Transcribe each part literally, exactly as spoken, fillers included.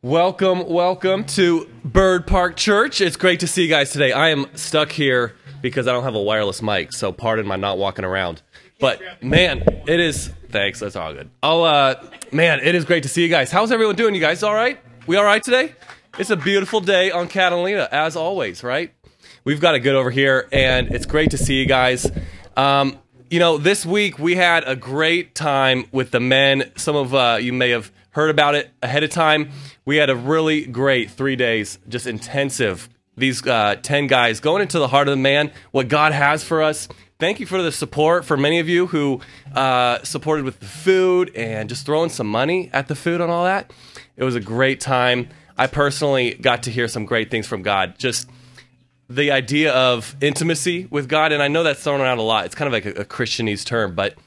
Welcome, welcome to Bird Park Church. It's great to see you guys today. I am stuck here because I don't have a wireless mic, so pardon my not walking around. But man, it is, thanks, that's all good. Oh, uh, man, it is great to see you guys. How's everyone doing? You guys all right? We all right today? It's a beautiful day on Catalina, as always, right? We've got it good over here, and it's great to see you guys. Um, you know, this week we had a great time with the men. Some of uh, you may have heard about it ahead of time. We had a really great three days, just intensive. These uh, ten guys going into the heart of the man, what God has for us. Thank you for the support for many of you who uh, supported with the food and just throwing some money at the food and all that. It was a great time. I personally got to hear some great things from God. Just the idea of intimacy with God, and I know that's thrown around a lot. It's kind of like a, a Christianese term, but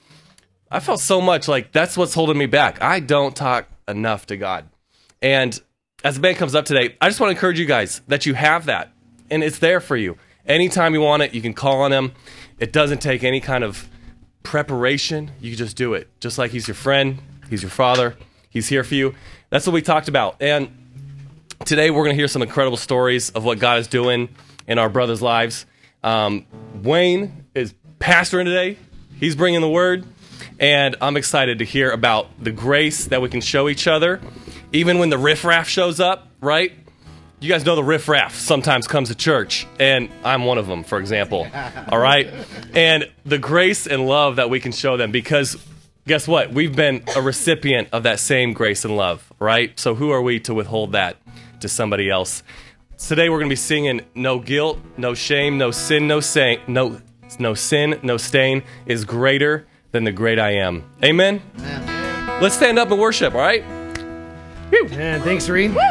I felt so much like that's what's holding me back. I don't talk enough to God. And as the band comes up today, I just want to encourage you guys that you have that, and it's there for you. Anytime you want it, you can call on him. It doesn't take any kind of preparation. You can just do it. Just like he's your friend, he's your father, he's here for you. That's what we talked about. And today we're going to hear some incredible stories of what God is doing in our brothers' lives. Um, Wayne is pastoring today. He's bringing the word. And I'm excited to hear about the grace that we can show each other, even when the riffraff shows up, right? You guys know the riffraff sometimes comes to church, and I'm one of them, for example, all right? And the grace and love that we can show them, because guess what? We've been a recipient of that same grace and love, right? So who are we to withhold that to somebody else? Today we're going to be singing No Guilt, No Shame, No Sin, No Stain, no, no Sin, No Stain is greater than the great I am. Amen? Amen. Let's stand up and worship, all right? Woo. And thanks, Reed. Woo.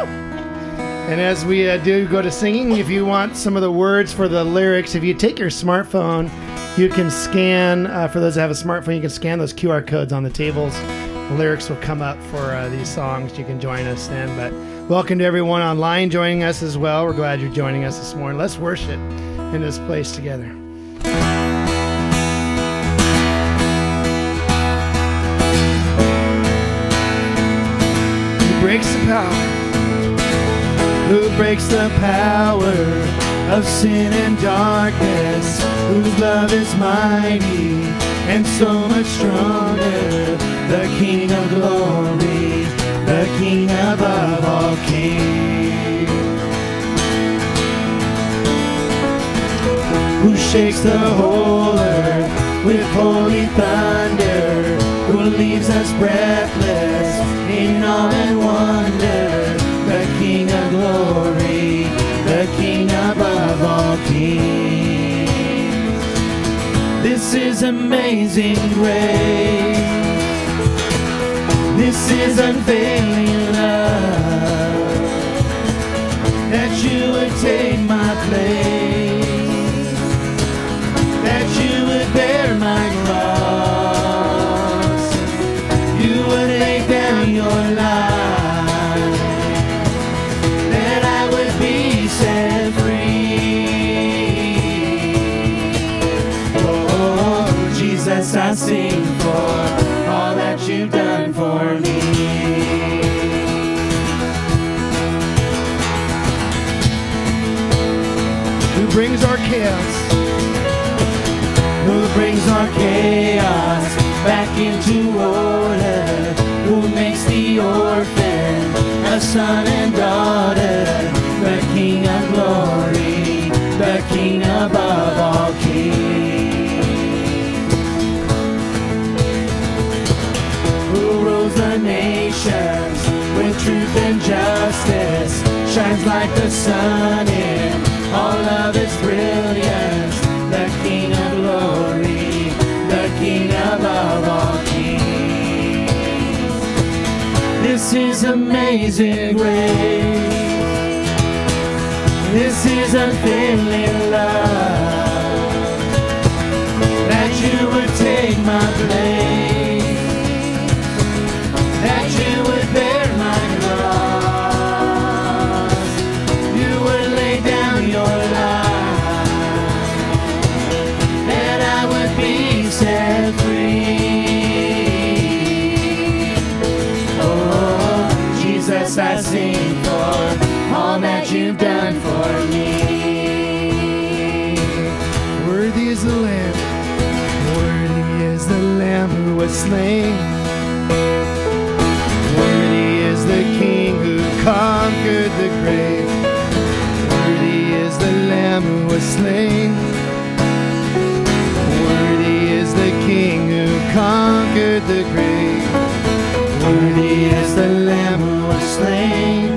And as we uh, do go to singing, if you want some of the words for the lyrics, if you take your smartphone, you can scan, uh, for those that have a smartphone, you can scan those Q R codes on the tables. The lyrics will come up for uh, these songs. You can join us then. But welcome to everyone online joining us as well. We're glad you're joining us this morning. Let's worship in this place together. Breaks the power. Who breaks the power of sin and darkness? Whose love is mighty and so much stronger? The King of glory, the King above all kings. Who shakes the whole earth with holy thunder? Who leaves us breathless in awe and wonder? The King of glory, the King above all kings. This is amazing grace. This is unfailing love, that you would take my place, that you would bear my cross, you would lay down your life, that I would be set free. Oh, Jesus, I sing for all that you've done for me. Who brings our chaos? Who brings our chaos back into order? Who makes the orphan a son and daughter? The King of glory, the King above all kings. Who rules the nations with truth and justice, shines like the sun in all of its brilliance. The King of glory, the King above all kings. This is amazing grace. This is unfailing love, that you would take my place, that you would bear my cross, you would lay down your life, that I would be set free. Oh, Jesus, I I sing for all that you've done for me. Worthy is the Lamb, worthy is the Lamb who was slain. Worthy is the King who conquered the grave. Worthy is the Lamb who was slain. Worthy is the King who conquered the grave. Worthy is the Lamb who was slain.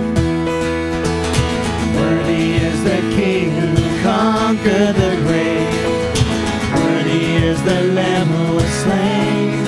Worthy is the King who conquered the grave. Worthy is the Lamb who was slain.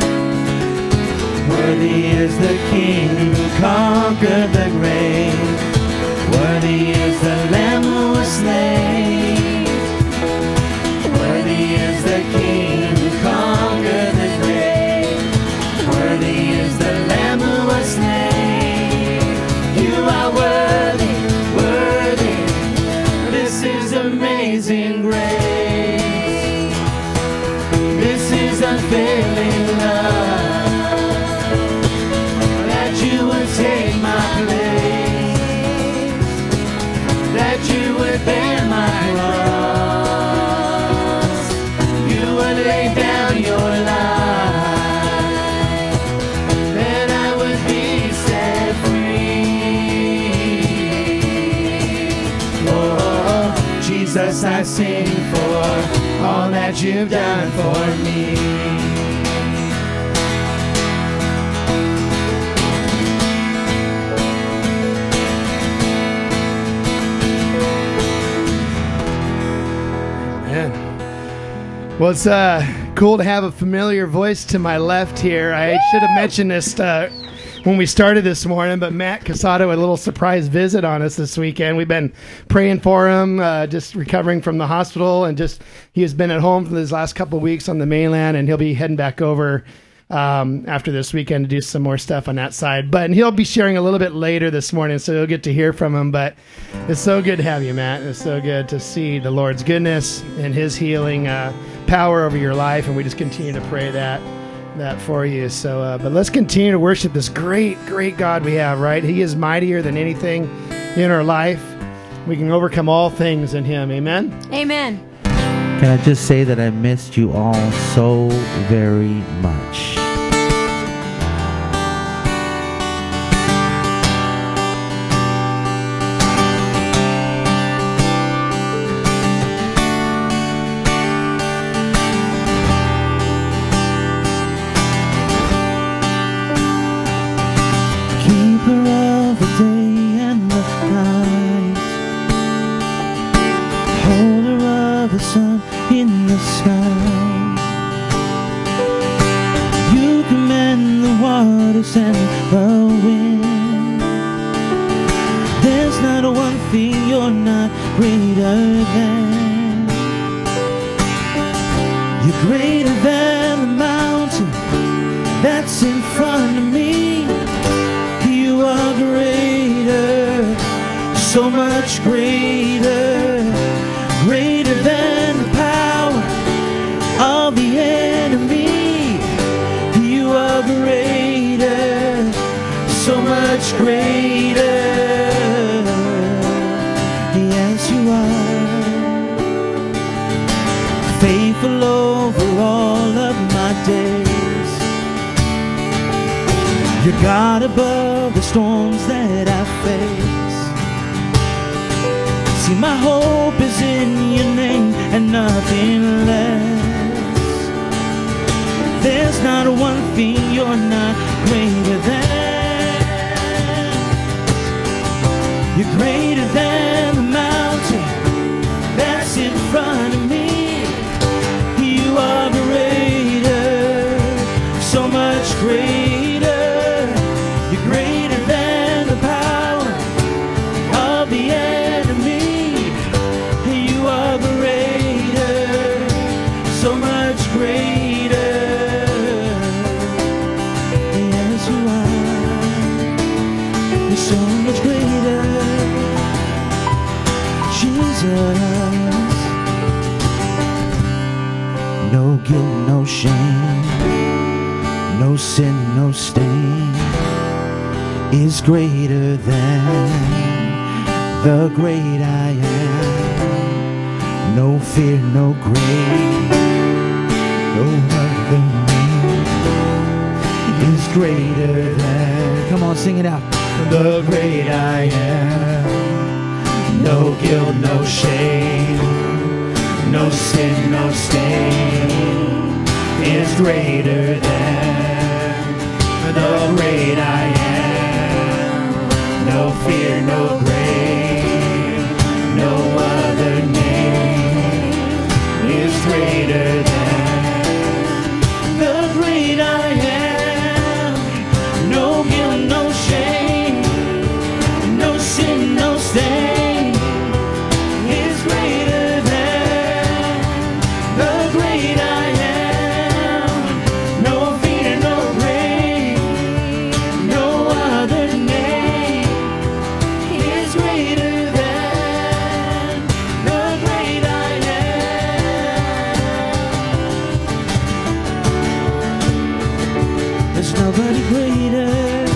Worthy is the King who conquered the grave. Worthy is the Lamb who was slain. Worthy is the King who conquered the grave. Worthy is the Lamb who was slain. You are worthy, worthy. This is amazing grace. This is unfailing love. That you would take my place. That you would bear my cross. You would lay down your life. Then I would be set free. Oh, Jesus, I sing for all that you've done for me. Well, it's uh, cool to have a familiar voice to my left here. I Woo! should have mentioned this uh, when we started this morning, but Matt Casato had a little surprise visit on us this weekend. We've been praying for him, uh, just recovering from the hospital, and just he has been at home for these last couple of weeks on the mainland, and he'll be heading back over um, after this weekend to do some more stuff on that side. But and he'll be sharing a little bit later this morning, so you'll get to hear from him. But it's so good to have you, Matt. It's so good to see the Lord's goodness and his healing uh, power over your life, and we just continue to pray that that for you. So, uh, but let's continue to worship this great, great God we have, right? He is mightier than anything in our life. We can overcome all things in him. Amen? Amen. Can I just say that I missed you all so very much. God above the storms that I face. See, my hope is in your name and nothing less. There's not one thing you're not greater than. You're greater than the mountain that's in front of me. You are greater, so much greater. No guilt, no shame, no sin, no stain. is greater than the great I am. No fear, no grave, no other name is greater than. Come on, sing it out. The great I am. No guilt, no shame, no sin, no stain is greater than the great I am. No fear, no grave, no other name is greater than the great I am. No guilt, no shame, no sin, no stain. Nobody greater,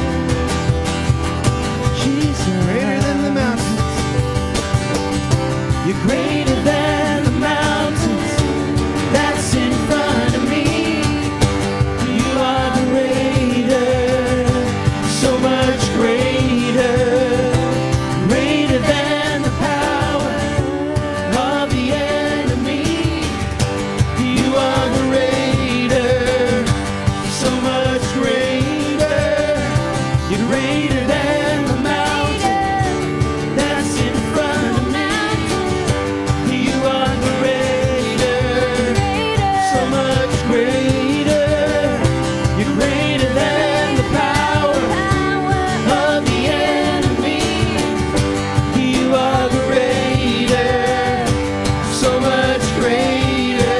Jesus. Greater than the mountains. You're greater than the mountains that's in front of me. You are greater, so much greater, greater than the power of the enemy. You are greater, so much greater. You're greater than the mountain that's in front of me. You are greater, so much greater. You're greater than the power of the enemy. You are greater, so much greater.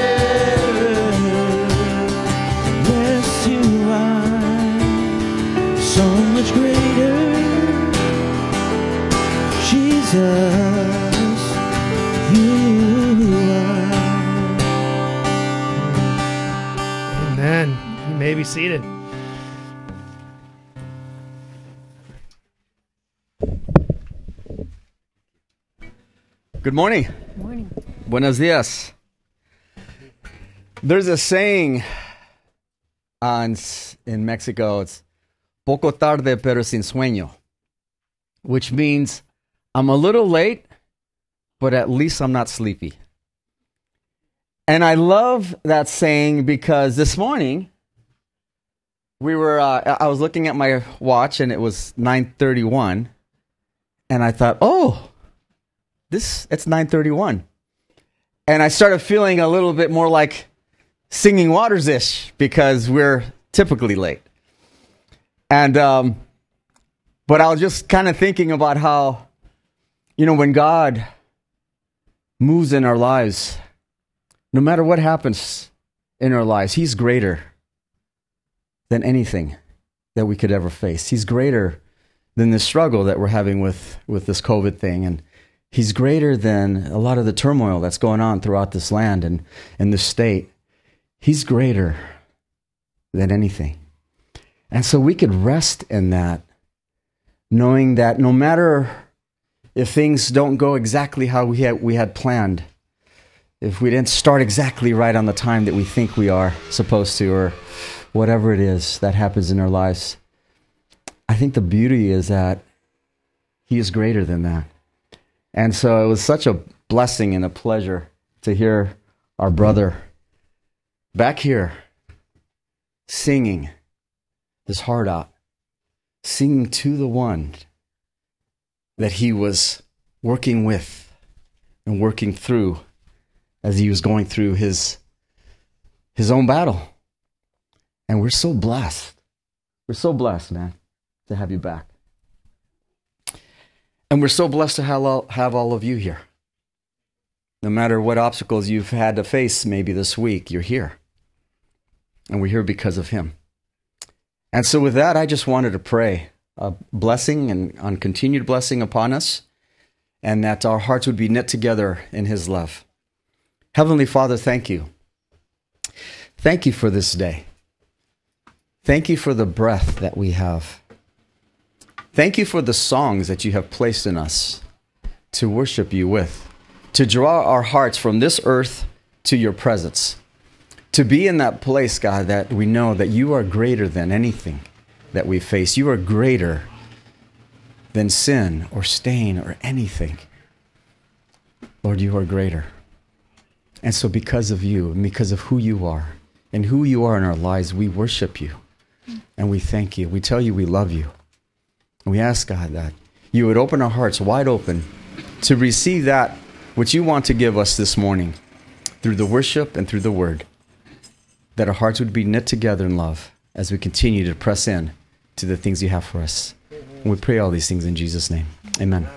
Yes, you are so much greater, Jesus, you are. Amen. You may be seated. Good morning. Morning. Buenos dias. There's a saying on, in Mexico, it's poco tarde pero sin sueño, which means I'm a little late, but at least I'm not sleepy. And I love that saying because this morning we were, uh, I was looking at my watch and it was nine thirty-one, and I thought, oh, this, it's nine thirty-one. And I started feeling a little bit more like Singing Waters-ish because we're typically late. And, um, but I was just kind of thinking about how, you know, when God moves in our lives, no matter what happens in our lives, He's greater than anything that we could ever face. He's greater than the struggle that we're having with, with this COVID thing. And He's greater than a lot of the turmoil that's going on throughout this land and, and this state. He's greater than anything. And so we could rest in that, knowing that no matter if things don't go exactly how we had, we had planned, if we didn't start exactly right on the time that we think we are supposed to, or whatever it is that happens in our lives, I think the beauty is that He is greater than that. And so it was such a blessing and a pleasure to hear our brother back here singing his heart out, singing to the one that he was working with and working through as he was going through his, his own battle. And we're so blessed. We're so blessed, man, to have you back. And we're so blessed to have all, have all of you here. No matter what obstacles you've had to face maybe this week, you're here. And we're here because of Him. And so with that, I just wanted to pray a blessing and on continued blessing upon us, and that our hearts would be knit together in His love. Heavenly Father, thank you. Thank you for this day. Thank you for the breath that we have. Thank you for the songs that you have placed in us to worship you with, to draw our hearts from this earth to your presence, to be in that place, God, that we know that you are greater than anything that we face. You are greater than sin or stain or anything. Lord, you are greater. And so because of you and because of who you are and who you are in our lives, we worship you and we thank you. We tell you we love you. And we ask, God, that you would open our hearts wide open to receive that which you want to give us this morning through the worship and through the word, that our hearts would be knit together in love as we continue to press in to the things you have for us. And we pray all these things in Jesus' name. Amen.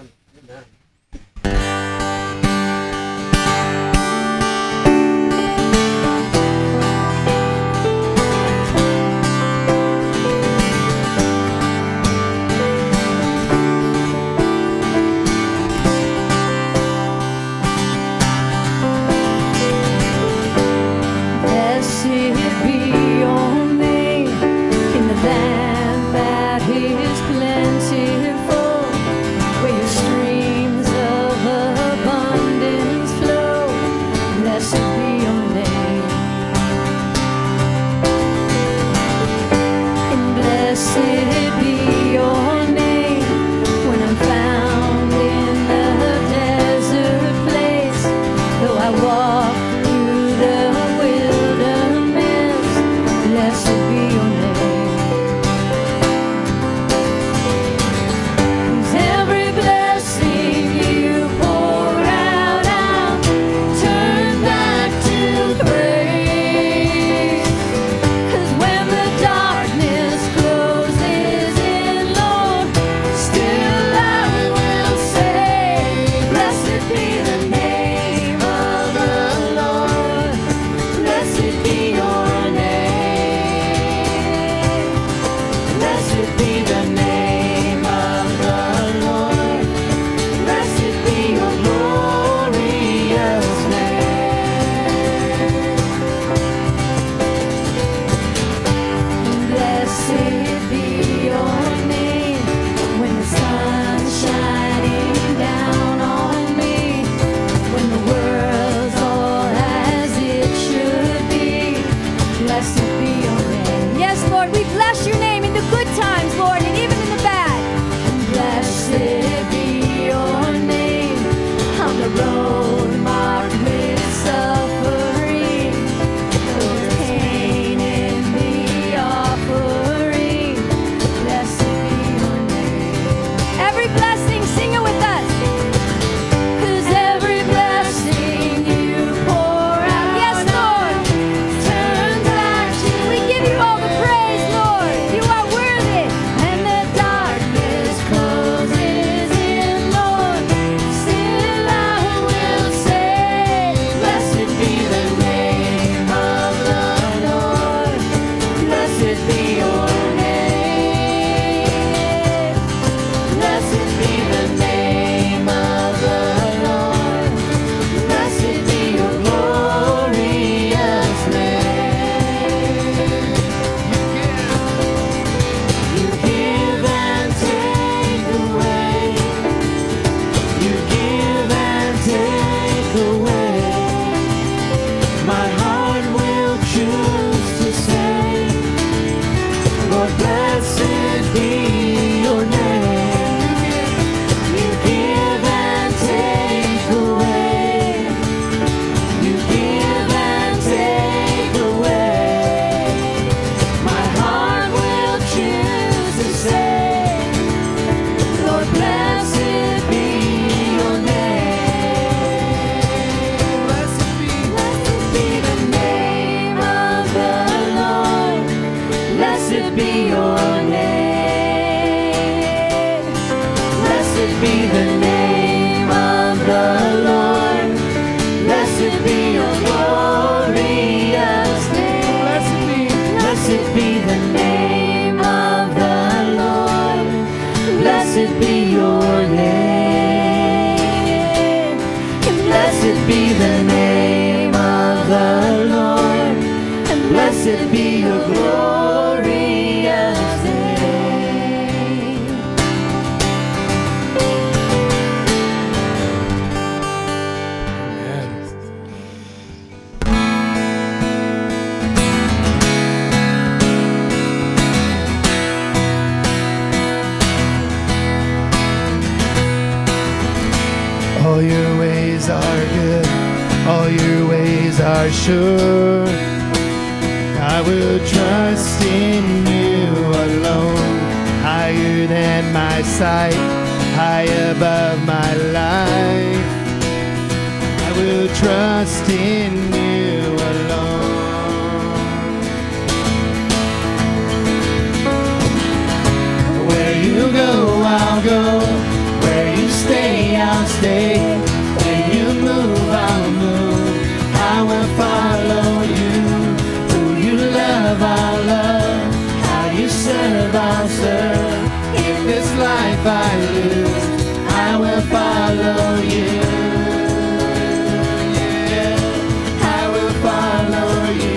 Blessed be your glorious name. All your ways are good, all your ways are sure. I will trust in you alone, higher than my sight, high above my life. I will trust in you alone. Where you go, I'll go. Where you stay, I'll stay. When you move, I'll move. I will follow you. Who you love, I'll love. How you serve, I'll serve. If this life I lose, I will follow you. Yeah, I will follow you.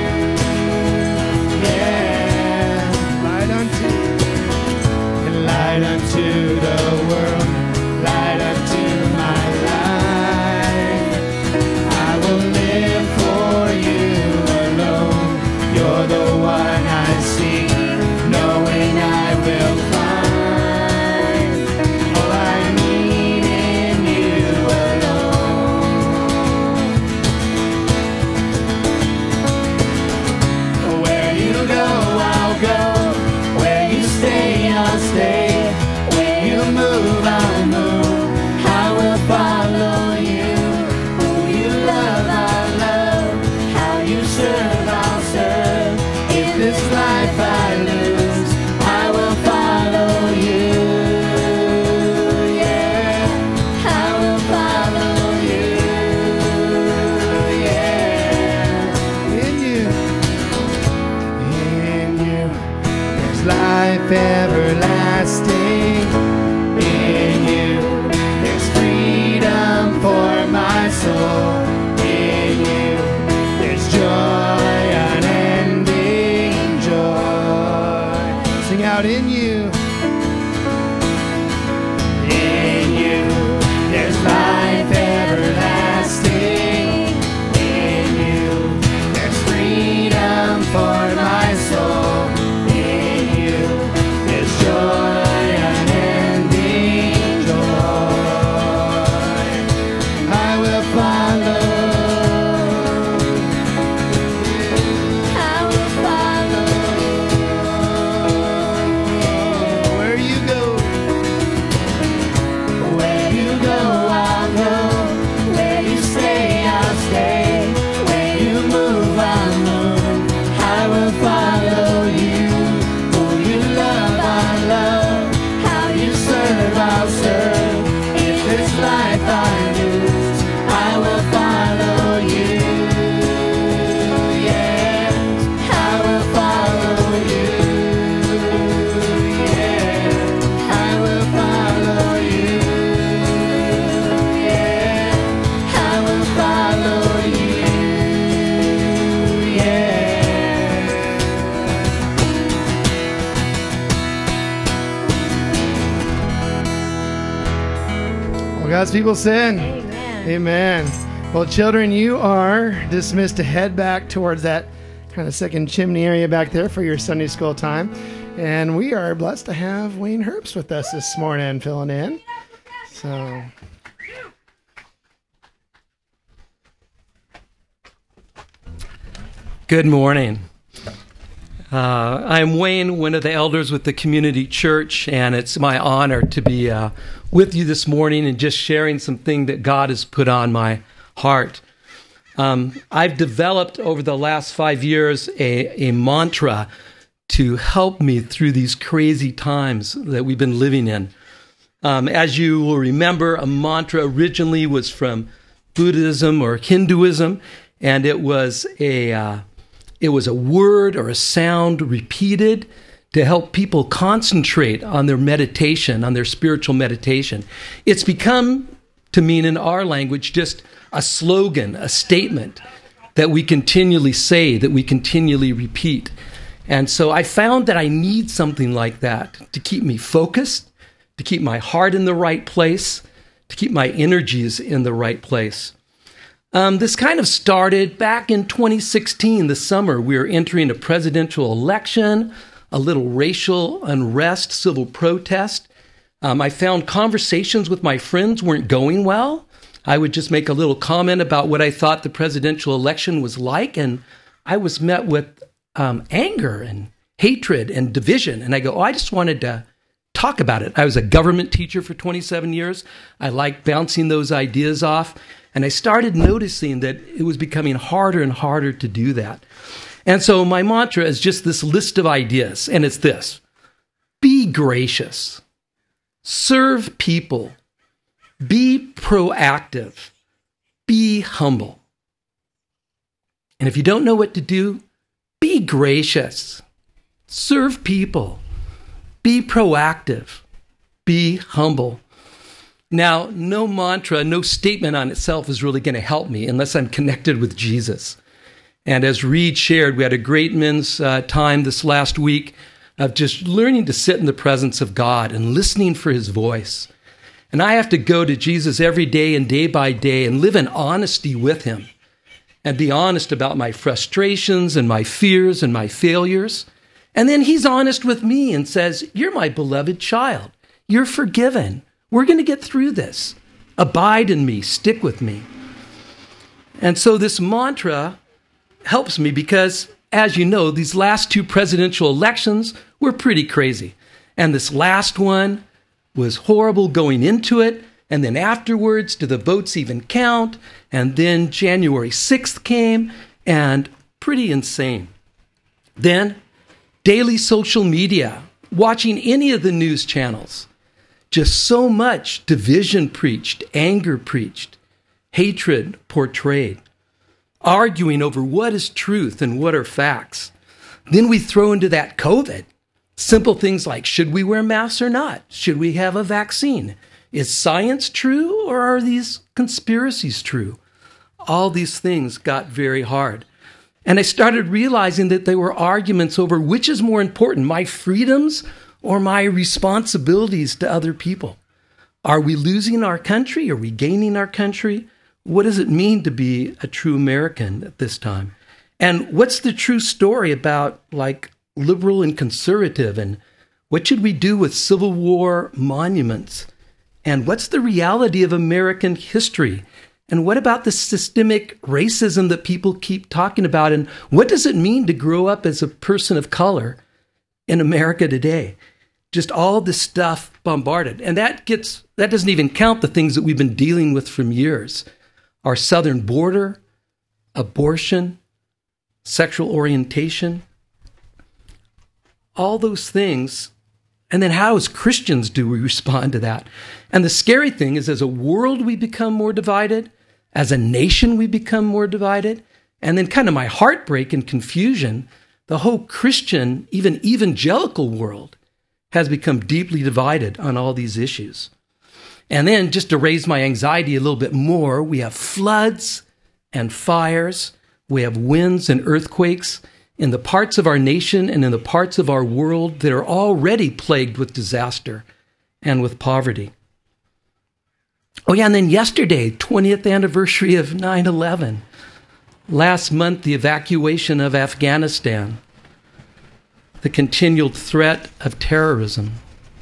Yeah, light unto, light unto the world, light unto my life. I will live for you alone. You're the one I seek, knowing I will find all I need in you alone. Where you go, I'll go. Where you stay, I'll stay. Where you move, I'll move. I will follow you. Who you love, I'll love. How you serve, I'll serve. If this life I lose, I will follow you. Yeah, I will follow you. Yeah, in you, in you, there's life everlasting. In you, there's freedom for my soul. In you, there's joy, unending joy. Sing out, in you. In you, there's life everlasting. In you, there's freedom for my soul. In you, there's joy, unending joy. I will follow. I will follow. Where you go, where you go, I'll go. Where you stay, I'll stay. Where you move, I'll move. I will follow you. Who you love, I'll love. How you serve, I'll serve. If this life I lose, I will follow you. Yeah, I will follow you. Yeah, I will follow you. Yeah, I will follow you. Yeah. Well, God's people said, Amen. Amen. Well, children, you are dismissed to head back towards that kind of second chimney area back there for your Sunday school time. And we are blessed to have Wayne Herbst with us this morning, filling in. So, Good morning. Uh, I'm Wayne, one of the elders with the community church, and it's my honor to be uh, with you this morning and just sharing something that God has put on my heart. Um, I've developed over the last five years a, a mantra to help me through these crazy times that we've been living in. Um, as you will remember, a mantra originally was from Buddhism or Hinduism, and it was a uh, it was a word or a sound repeated to help people concentrate on their meditation, on their spiritual meditation. It's become, to mean in our language, just a slogan, a statement that we continually say, that we continually repeat. And so I found that I need something like that to keep me focused, to keep my heart in the right place, to keep my energies in the right place. Um, this kind of started back in twenty sixteen, the summer. We were entering a presidential election, a little racial unrest, civil protest. Um, I found conversations with my friends weren't going well. I would just make a little comment about what I thought the presidential election was like, and I was met with um, anger and hatred and division. And I go, oh, I just wanted to talk about it. I was a government teacher for twenty-seven years. I liked bouncing those ideas off. And I started noticing that it was becoming harder and harder to do that. And so my mantra is just this list of ideas, and it's this: be gracious, serve people, be proactive, be humble. And if you don't know what to do, be gracious, serve people, be proactive, be humble. Now, no mantra, no statement on itself is really going to help me unless I'm connected with Jesus. And as Reed shared, we had a great men's uh, time this last week of just learning to sit in the presence of God and listening for his voice. And I have to go to Jesus every day and day by day and live in honesty with him and be honest about my frustrations and my fears and my failures. And then he's honest with me and says, you're my beloved child. You're forgiven. We're going to get through this. Abide in me. Stick with me. And so this mantra helps me because, as you know, these last two presidential elections were pretty crazy. And this last one was horrible going into it. And then afterwards, do the votes even count? And then January sixth came, and pretty insane. Then daily social media, watching any of the news channels. Just so much division preached, anger preached, hatred portrayed, arguing over what is truth and what are facts. Then we throw into that COVID. Simple things like, should we wear masks or not? Should we have a vaccine? Is science true or are these conspiracies true? All these things got very hard. And I started realizing that there were arguments over which is more important, my freedoms or my responsibilities to other people. Are we losing our country? Are we gaining our country? What does it mean to be a true American at this time? And what's the true story about, like, liberal and conservative? And what should we do with Civil War monuments? And what's the reality of American history? And what about the systemic racism that people keep talking about? And what does it mean to grow up as a person of color in America today? Just all this stuff bombarded. And that gets that doesn't even count the things that we've been dealing with for years. Our southern border, abortion, sexual orientation, all those things. And then how as Christians do we respond to that? And the scary thing is, as a world we become more divided, as a nation we become more divided, and then kind of my heartbreak and confusion, the whole Christian, even evangelical world has become deeply divided on all these issues. And then just to raise my anxiety a little bit more, we have floods and fires. We have winds and earthquakes in the parts of our nation and in the parts of our world that are already plagued with disaster and with poverty. Oh yeah, and then yesterday, twentieth anniversary of nine eleven. Last month, the evacuation of Afghanistan. The continual threat of terrorism.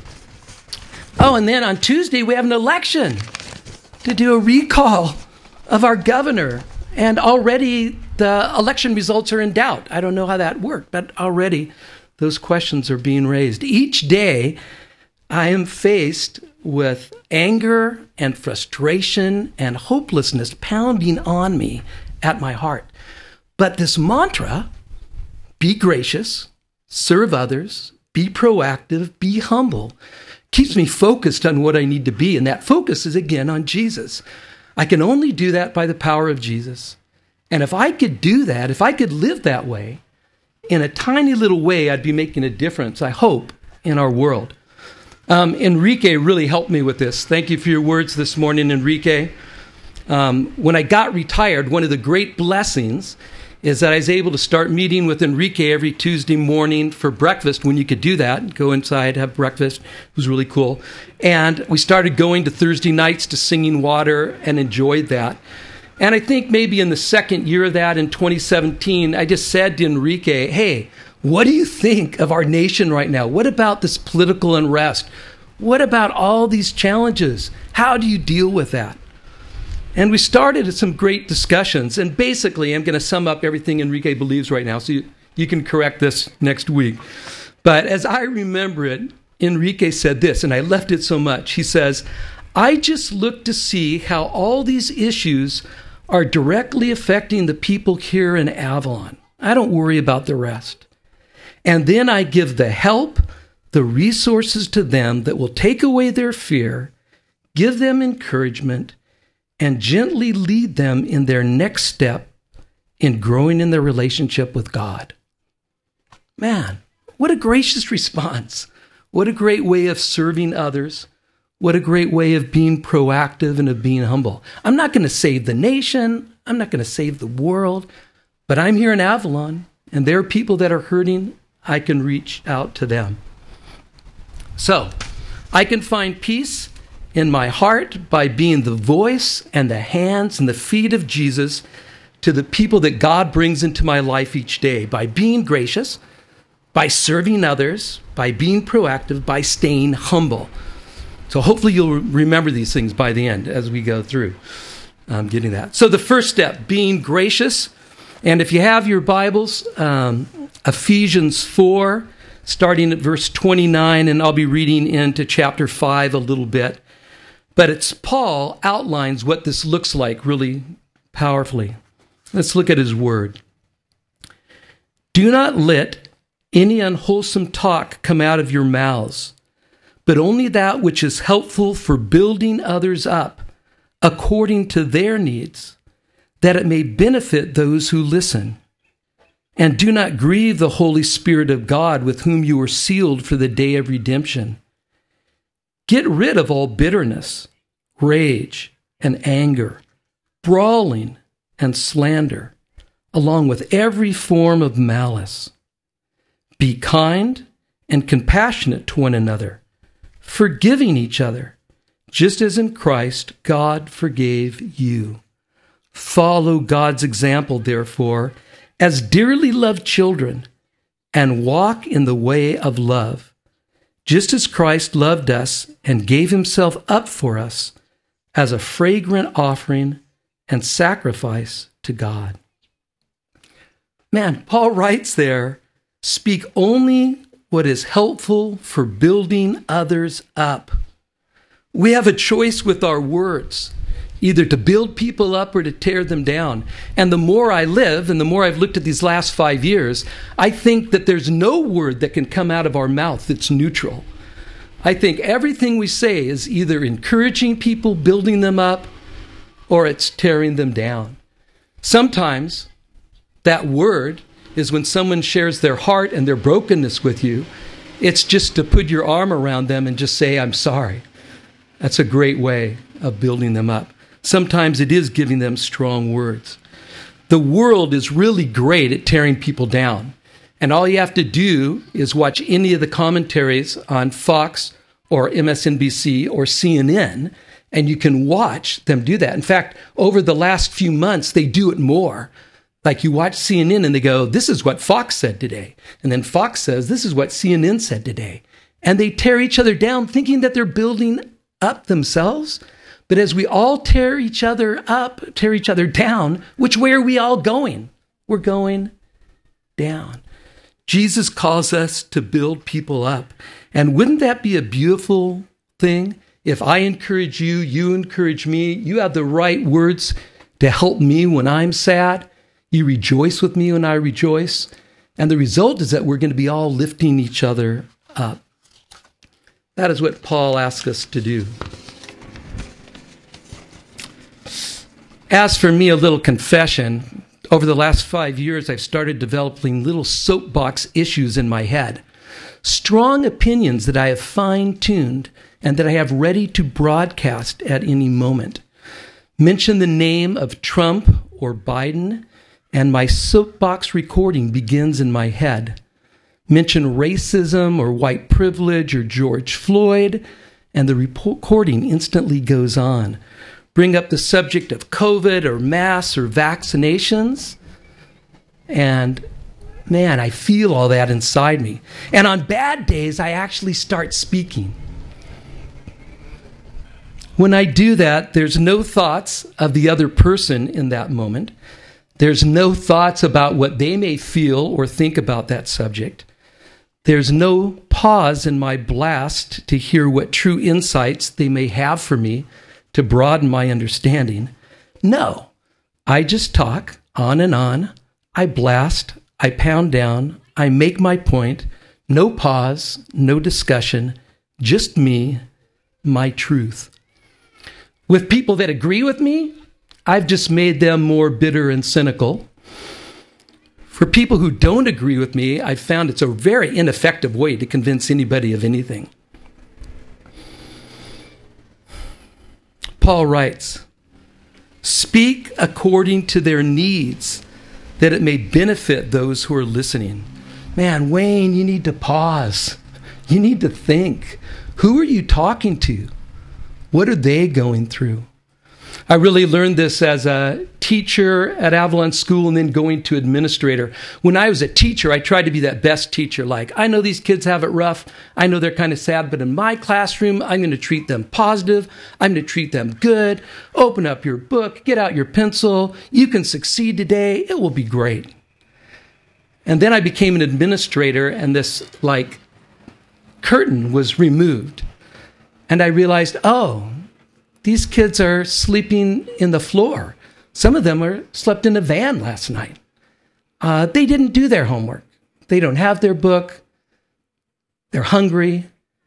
Oh, and then on Tuesday, we have an election to do a recall of our governor. And already the election results are in doubt. I don't know how that worked, but already those questions are being raised. Each day, I am faced with anger and frustration and hopelessness pounding on me at my heart. But this mantra, be gracious, serve others, be proactive, be humble, keeps me focused on what I need to be. And that focus is, again, on Jesus. I can only do that by the power of Jesus. And if I could do that, if I could live that way, in a tiny little way, I'd be making a difference, I hope, in our world. Um, Enrique really helped me with this. Thank you for your words this morning, Enrique. Um, when I got retired, one of the great blessings is that I was able to start meeting with Enrique every Tuesday morning for breakfast when you could do that. Go inside, have breakfast. It was really cool. And we started going to Thursday nights to Singing Water and enjoyed that. And I think maybe in the second year of that, in twenty seventeen, I just said to Enrique, hey, what do you think of our nation right now? What about this political unrest? What about all these challenges? How do you deal with that? And we started some great discussions. And basically, I'm going to sum up everything Enrique believes right now, so you, you can correct this next week. But as I remember it, Enrique said this, and I left it so much. He says, I just look to see how all these issues are directly affecting the people here in Avalon. I don't worry about the rest. And then I give the help, the resources to them that will take away their fear, give them encouragement, and gently lead them in their next step in growing in their relationship with God. Man, what a gracious response. What a great way of serving others. What a great way of being proactive and of being humble. I'm not going to save the nation. I'm not going to save the world. But I'm here in Avalon, and there are people that are hurting. I can reach out to them. So, I can find peace in my heart by being the voice and the hands and the feet of Jesus to the people that God brings into my life each day, by being gracious, by serving others, by being proactive, by staying humble. So hopefully you'll remember these things by the end as we go through um, getting that. So the first step, being gracious. And if you have your Bibles, um, Ephesians four, starting at verse twenty-nine, and I'll be reading into chapter five a little bit. But it's Paul outlines what this looks like really powerfully. Let's look at his word. Do not let any unwholesome talk come out of your mouths, but only that which is helpful for building others up according to their needs, that it may benefit those who listen. And do not grieve the Holy Spirit of God, with whom you were sealed for the day of redemption. Get rid of all bitterness, rage, and anger, brawling, and slander, along with every form of malice. Be kind and compassionate to one another, forgiving each other, just as in Christ God forgave you. Follow God's example, therefore, as dearly loved children, and walk in the way of love, just as Christ loved us and gave himself up for us as a fragrant offering and sacrifice to God. Man, Paul writes there, speak only what is helpful for building others up. We have a choice with our words, either to build people up or to tear them down. And the more I live, and the more I've looked at these last five years, I think that there's no word that can come out of our mouth that's neutral. I think everything we say is either encouraging people, building them up, or it's tearing them down. Sometimes that word is when someone shares their heart and their brokenness with you. It's just to put your arm around them and just say, I'm sorry. That's a great way of building them up. Sometimes it is giving them strong words. The world is really great at tearing people down. And all you have to do is watch any of the commentaries on Fox or M S N B C or C N N, and you can watch them do that. In fact, over the last few months, they do it more. Like you watch C N N and they go, this is what Fox said today. And then Fox says, this is what C N N said today. And they tear each other down thinking that they're building up themselves. But as we all tear each other up, tear each other down, which way are we all going? We're going down. Jesus calls us to build people up. And wouldn't that be a beautiful thing? If I encourage you, you encourage me, you have the right words to help me when I'm sad. You rejoice with me when I rejoice. And the result is that we're going to be all lifting each other up. That is what Paul asks us to do. As for me, a little confession. Over the last five years, I've started developing little soapbox issues in my head. Strong opinions that I have fine-tuned and that I have ready to broadcast at any moment. Mention the name of Trump or Biden, and my soapbox recording begins in my head. Mention racism or white privilege or George Floyd, and the recording instantly goes on. Bring up the subject of COVID or masks or vaccinations, and man, I feel all that inside me. And on bad days, I actually start speaking. When I do that, there's no thoughts of the other person in that moment. There's no thoughts about what they may feel or think about that subject. There's no pause in my blast to hear what true insights they may have for me to broaden my understanding. No, I just talk on and on. I blast, I pound down, I make my point. No pause, no discussion, just me, my truth. With people that agree with me, I've just made them more bitter and cynical. For people who don't agree with me, I've found it's a very ineffective way to convince anybody of anything. Paul writes, "Speak according to their needs, that it may benefit those who are listening." Man, Wayne, you need to pause. You need to think. Who are you talking to? What are they going through? I really learned this as a teacher at Avalon School and then going to administrator. When I was a teacher, I tried to be that best teacher. Like, I know these kids have it rough. I know they're kind of sad, but in my classroom, I'm going to treat them positive. I'm going to treat them good. Open up your book. Get out your pencil. You can succeed today. It will be great. And then I became an administrator, and this, like, curtain was removed. And I realized, oh, these kids are sleeping in the floor. Some of them are slept in a van last night. Uh, they didn't do their homework. They don't have their book. They're hungry.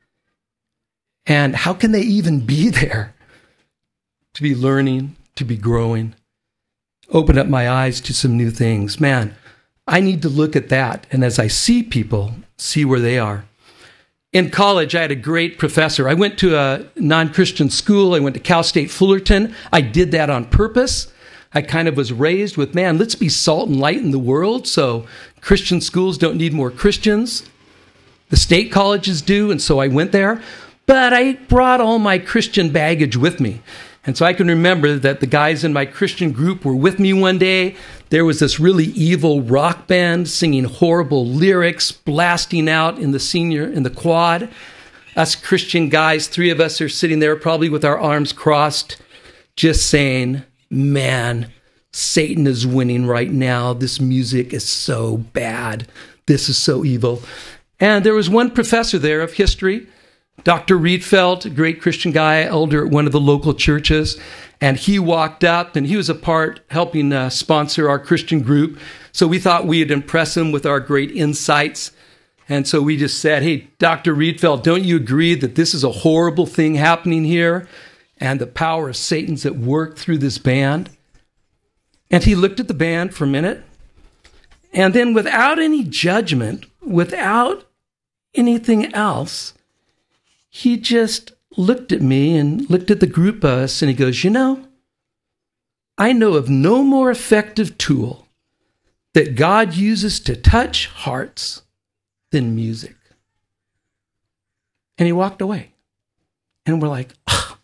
And how can they even be there to be learning, to be growing? Open up my eyes to some new things. Man, I need to look at that. And as I see people, see where they are. In college, I had a great professor. I went to a non-Christian school. I went to Cal State Fullerton. I did that on purpose. I kind of was raised with, man, let's be salt and light in the world, so Christian schools don't need more Christians. The state colleges do, and so I went there. But I brought all my Christian baggage with me. And so I can remember that the guys in my Christian group were with me one day. There was this really evil rock band singing horrible lyrics, blasting out in the senior, in the quad. Us Christian guys, three of us are sitting there probably with our arms crossed, just saying, man, Satan is winning right now. This music is so bad. This is so evil. And there was one professor there of history, Doctor Riedfeld, a great Christian guy, elder at one of the local churches, and he walked up, and he was a part helping uh, sponsor our Christian group. So we thought we'd impress him with our great insights. And so we just said, hey, Doctor Riedfeld, don't you agree that this is a horrible thing happening here, and the power of Satan's at work through this band? And he looked at the band for a minute, and then without any judgment, without anything else, he just looked at me and looked at the group of us, and he goes, you know, I know of no more effective tool that God uses to touch hearts than music. And he walked away. And we're like, oh,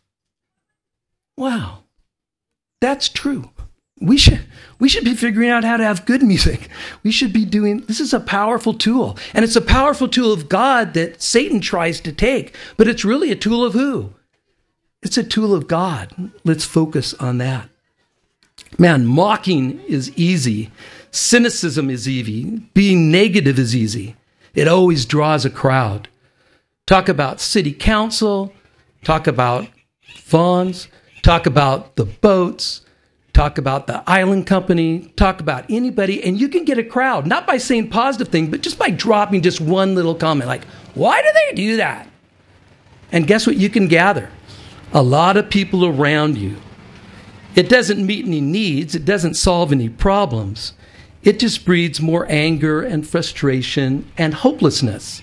wow, that's true. We should we should be figuring out how to have good music. We should be doing, this is a powerful tool. And it's a powerful tool of God that Satan tries to take. But it's really a tool of who? It's a tool of God. Let's focus on that. Man, mocking is easy. Cynicism is easy. Being negative is easy. It always draws a crowd. Talk about city council. Talk about Vons. Talk about the boats. Talk about the island company, talk about anybody, and you can get a crowd, not by saying positive things, but just by dropping just one little comment, like, why do they do that? And guess what you can gather? A lot of people around you. It doesn't meet any needs. It doesn't solve any problems. It just breeds more anger and frustration and hopelessness.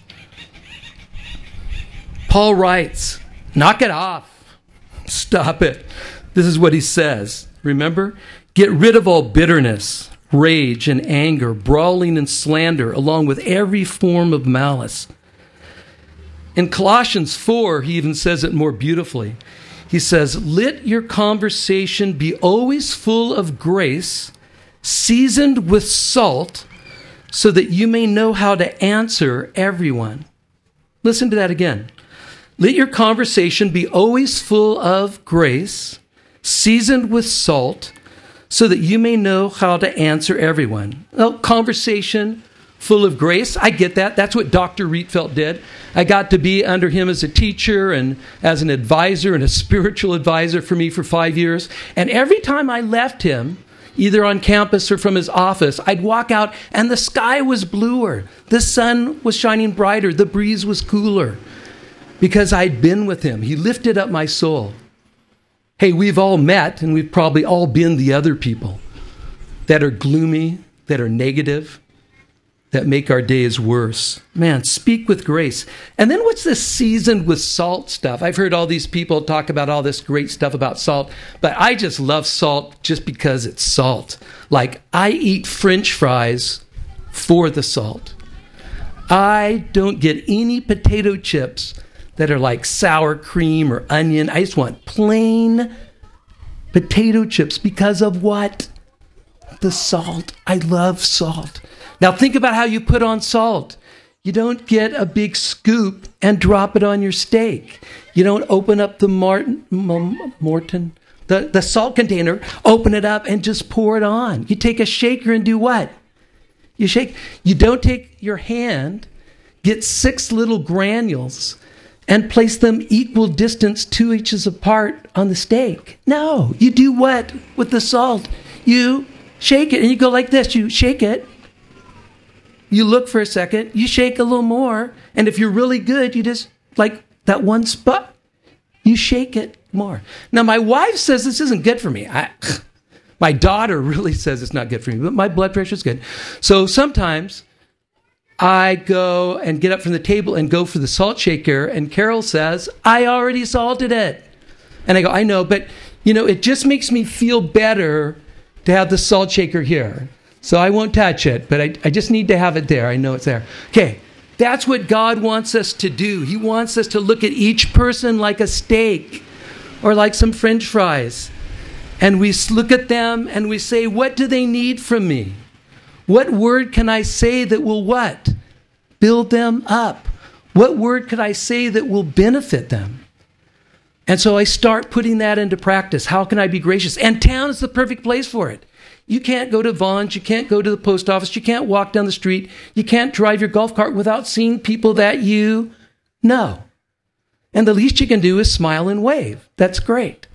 Paul writes, knock it off. Stop it. This is what he says. Remember? Get rid of all bitterness, rage, and anger, brawling and slander, along with every form of malice. In Colossians four, he even says it more beautifully. He says, let your conversation be always full of grace, seasoned with salt, so that you may know how to answer everyone. Listen to that again. Let your conversation be always full of grace, seasoned with salt, so that you may know how to answer everyone. Well, conversation full of grace, I get that. That's what Doctor Rietveld did. I got to be under him as a teacher and as an advisor and a spiritual advisor for me for five years. And every time I left him, either on campus or from his office, I'd walk out and the sky was bluer. The sun was shining brighter. The breeze was cooler because I'd been with him. He lifted up my soul. Hey, we've all met and we've probably all been the other people that are gloomy, that are negative, that make our days worse. Man, speak with grace. And then what's this seasoned with salt stuff? I've heard all these people talk about all this great stuff about salt, but I just love salt just because it's salt. Like, I eat French fries for the salt. I don't get any potato chips that are like sour cream or onion. I just want plain potato chips because of what? The salt. I love salt. Now think about how you put on salt. You don't get a big scoop and drop it on your steak. You don't open up the Martin, Morton, the, the salt container, open it up and just pour it on. You take a shaker and do what? You shake. You don't take your hand, get six little granules, and place them equal distance two inches apart on the steak. No, you do what with the salt? You shake it, and you go like this. You shake it. You look for a second. You shake a little more. And if you're really good, you just, like that one spot, you shake it more. Now, my wife says this isn't good for me. I, my daughter really says it's not good for me, but my blood pressure is good. So sometimes I go and get up from the table and go for the salt shaker, and Carol says, I already salted it. And I go, I know, but, you know, it just makes me feel better to have the salt shaker here. So I won't touch it, but I, I just need to have it there. I know it's there. Okay, that's what God wants us to do. He wants us to look at each person like a steak or like some French fries. And we look at them and we say, what do they need from me? What word can I say that will what? Build them up. What word could I say that will benefit them? And so I start putting that into practice. How can I be gracious? And town is the perfect place for it. You can't go to Vaughn's. You can't go to the post office. You can't walk down the street. You can't drive your golf cart without seeing people that you know. And the least you can do is smile and wave. That's great.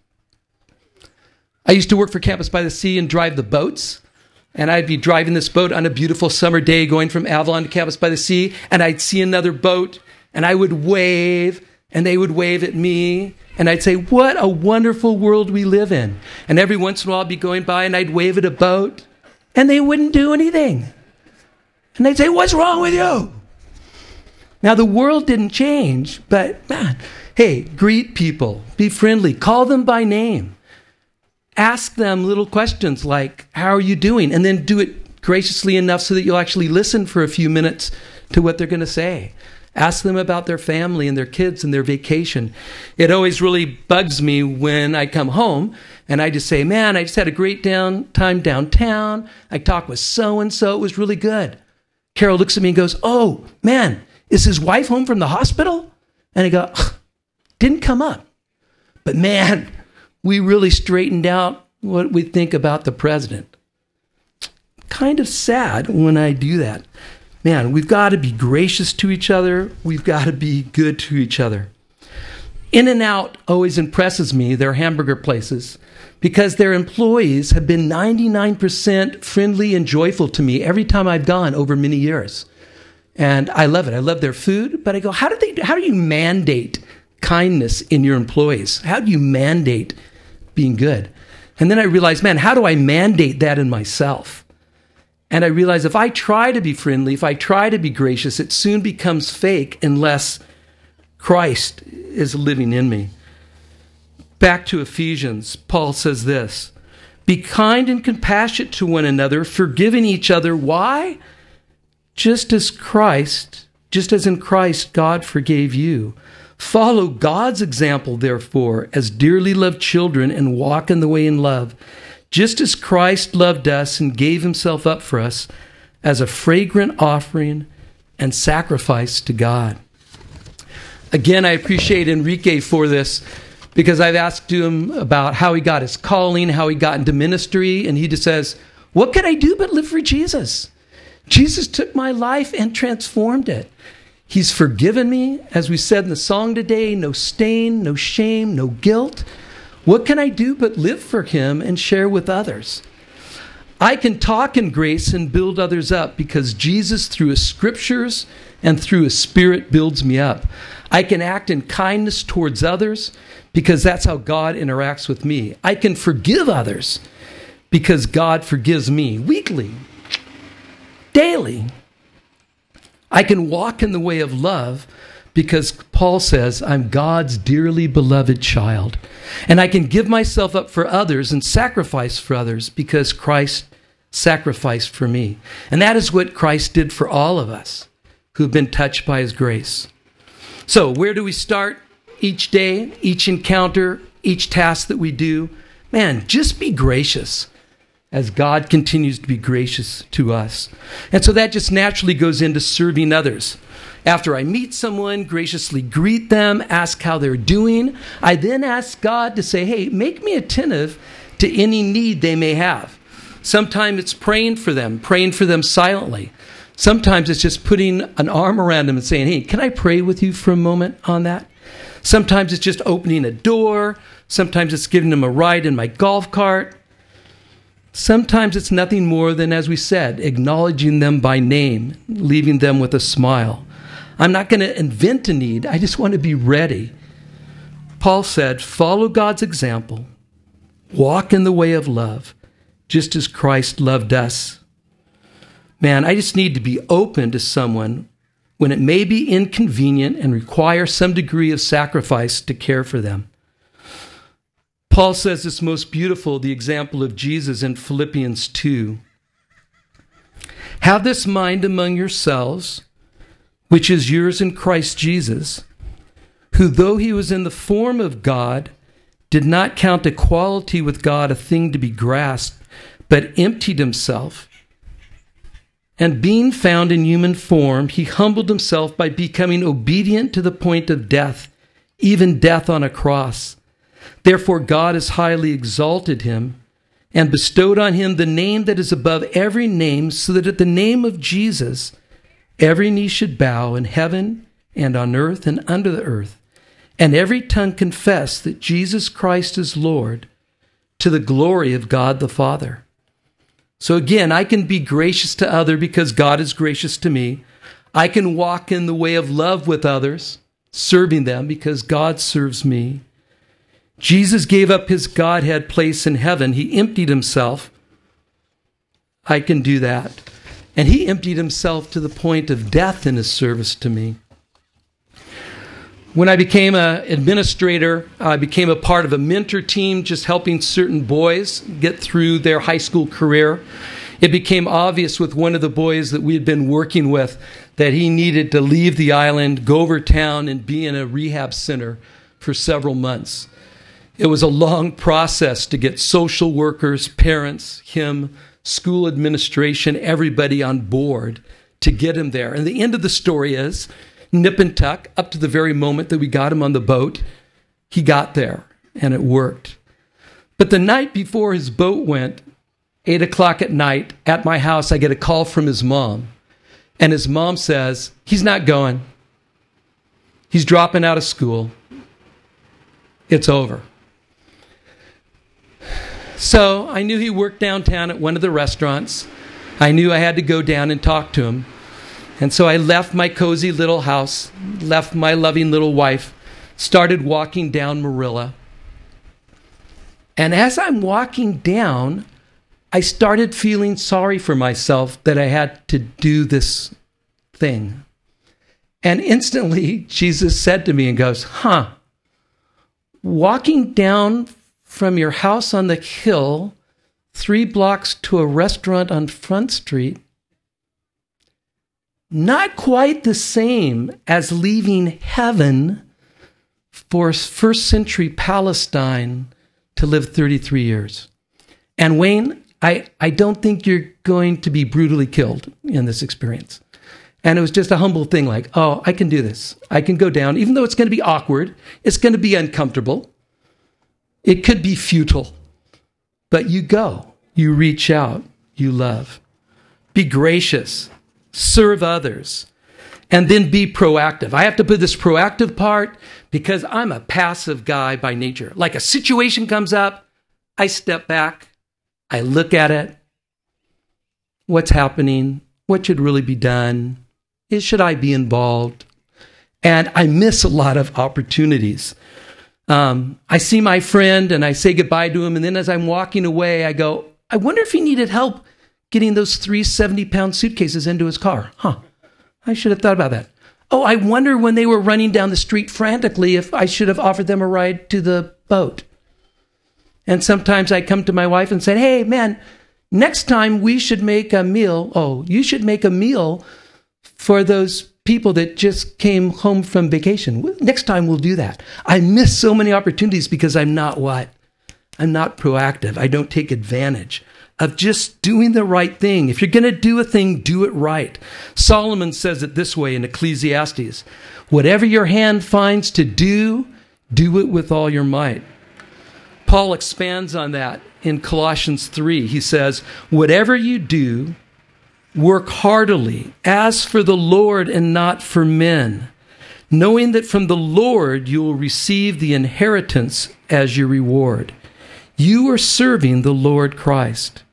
I used to work for Campus by the Sea and drive the boats. And I'd be driving this boat on a beautiful summer day going from Avalon to Campus by the Sea. And I'd see another boat and I would wave and they would wave at me. And I'd say, what a wonderful world we live in. And every once in a while I'd be going by and I'd wave at a boat and they wouldn't do anything. And they'd say, what's wrong with you? Now the world didn't change, but man, hey, greet people, be friendly, call them by name. Ask them little questions like, how are you doing? And then do it graciously enough so that you'll actually listen for a few minutes to what they're going to say. Ask them about their family and their kids and their vacation. It always really bugs me when I come home and I just say, man, I just had a great down time downtown. I talked with so-and-so. It was really good. Carol looks at me and goes, oh, man, is his wife home from the hospital? And I go, didn't come up. But man, we really straightened out what we think about the president. Kind of sad when I do that. Man, we've got to be gracious to each other. We've got to be good to each other. In-N-Out always impresses me, their hamburger places, because their employees have been ninety-nine percent friendly and joyful to me every time I've gone over many years. And I love it. I love their food, but I go, how do they, how do you mandate kindness in your employees? How do you mandate being good? And then I realized, man, how do I mandate that in myself? And I realize if I try to be friendly, if I try to be gracious, it soon becomes fake unless Christ is living in me. Back to Ephesians, Paul says this, be kind and compassionate to one another, forgiving each other. Why? Just as Christ, just as in Christ, God forgave you. Follow God's example, therefore, as dearly loved children, and walk in the way in love, just as Christ loved us and gave himself up for us as a fragrant offering and sacrifice to God. Again, I appreciate Enrique for this because I've asked him about how he got his calling, how he got into ministry, and he just says, what could I do but live for Jesus? Jesus took my life and transformed it. He's forgiven me, as we said in the song today, no stain, no shame, no guilt. What can I do but live for him and share with others? I can talk in grace and build others up because Jesus, through his scriptures and through his spirit, builds me up. I can act in kindness towards others because that's how God interacts with me. I can forgive others because God forgives me weekly, daily. I can walk in the way of love because Paul says, I'm God's dearly beloved child. And I can give myself up for others and sacrifice for others because Christ sacrificed for me. And that is what Christ did for all of us who've been touched by his grace. So where do we start each day, each encounter, each task that we do? Man, just be gracious as God continues to be gracious to us. And so that just naturally goes into serving others. After I meet someone, graciously greet them, ask how they're doing. I then ask God to say, hey, make me attentive to any need they may have. Sometimes it's praying for them, praying for them silently. Sometimes it's just putting an arm around them and saying, hey, can I pray with you for a moment on that? Sometimes it's just opening a door. Sometimes it's giving them a ride in my golf cart. Sometimes it's nothing more than, as we said, acknowledging them by name, leaving them with a smile. I'm not going to invent a need. I just want to be ready. Paul said, follow God's example. Walk in the way of love, just as Christ loved us. Man, I just need to be open to someone when it may be inconvenient and require some degree of sacrifice to care for them. Paul says it's most beautiful, the example of Jesus in Philippians two. Have this mind among yourselves, which is yours in Christ Jesus, who though he was in the form of God, did not count equality with God a thing to be grasped, but emptied himself. And being found in human form, he humbled himself by becoming obedient to the point of death, even death on a cross. Therefore God has highly exalted him and bestowed on him the name that is above every name, so that at the name of Jesus every knee should bow in heaven and on earth and under the earth, and every tongue confess that Jesus Christ is Lord, to the glory of God the Father. So again, I can be gracious to others because God is gracious to me. I can walk in the way of love with others, serving them because God serves me. Jesus gave up his Godhead place in heaven. He emptied himself. I can do that. And he emptied himself to the point of death in his service to me. When I became an administrator, I became a part of a mentor team, just helping certain boys get through their high school career. It became obvious with one of the boys that we had been working with that he needed to leave the island, go over town, and be in a rehab center for several months. It was a long process to get social workers, parents, him, school administration, everybody on board to get him there. And the end of the story is, nip and tuck, up to the very moment that we got him on the boat, he got there, and it worked. But the night before his boat went, eight o'clock at night, at my house, I get a call from his mom. And his mom says, he's not going. He's dropping out of school. It's over. So I knew he worked downtown at one of the restaurants. I knew I had to go down and talk to him. And so I left my cozy little house, left my loving little wife, started walking down Marilla. And as I'm walking down, I started feeling sorry for myself that I had to do this thing. And instantly, Jesus said to me and goes, huh, walking down from your house on the hill, three blocks to a restaurant on Front Street, not quite the same as leaving heaven for first century Palestine to live thirty-three years. And Wayne, I, I don't think you're going to be brutally killed in this experience. And it was just a humble thing like, oh, I can do this. I can go down, even though it's going to be awkward. It's going to be uncomfortable. It could be futile. But you go. You reach out. You love. Be gracious. Serve others. And then be proactive. I have to put this proactive part because I'm a passive guy by nature. Like a situation comes up, I step back. I look at it. What's happening? What should really be done? Is should I be involved? And I miss a lot of opportunities. Um, I see my friend and I say goodbye to him. And then as I'm walking away, I go, I wonder if he needed help getting those three seventy-pound suitcases into his car. Huh. I should have thought about that. Oh, I wonder when they were running down the street frantically if I should have offered them a ride to the boat. And sometimes I come to my wife and say, hey, man, next time we should make a meal. Oh, you should make a meal for those people that just came home from vacation. Next time we'll do that. I miss so many opportunities because I'm not what? I'm not proactive. I don't take advantage of just doing the right thing. If you're going to do a thing, do it right. Solomon says it this way in Ecclesiastes. Whatever your hand finds to do, do it with all your might. Paul expands on that in Colossians three. He says, whatever you do, work heartily, as for the Lord and not for men, knowing that from the Lord you will receive the inheritance as your reward. You are serving the Lord Christ.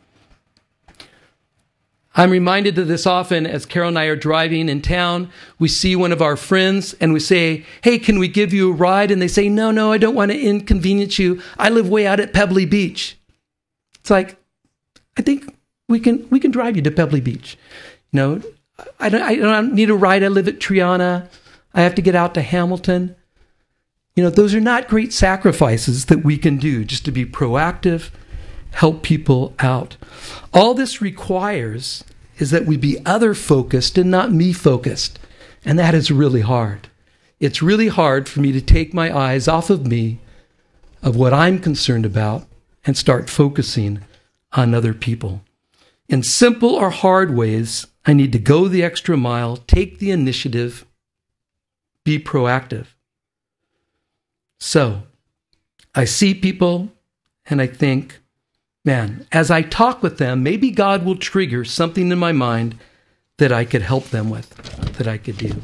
I'm reminded of this often as Carol and I are driving in town. We see one of our friends and we say, hey, can we give you a ride? And they say, no, no, I don't want to inconvenience you. I live way out at Pebbly Beach. It's like, I think we can we can drive you to Pebbly Beach. You know, I don't, I don't need a ride. I live at Triana. I have to get out to Hamilton. You know, those are not great sacrifices that we can do just to be proactive, help people out. All this requires is that we be other-focused and not me-focused. And that is really hard. It's really hard for me to take my eyes off of me, of what I'm concerned about, and start focusing on other people. In simple or hard ways, I need to go the extra mile, take the initiative, be proactive. So, I see people and I think, man, as I talk with them, maybe God will trigger something in my mind that I could help them with, that I could do.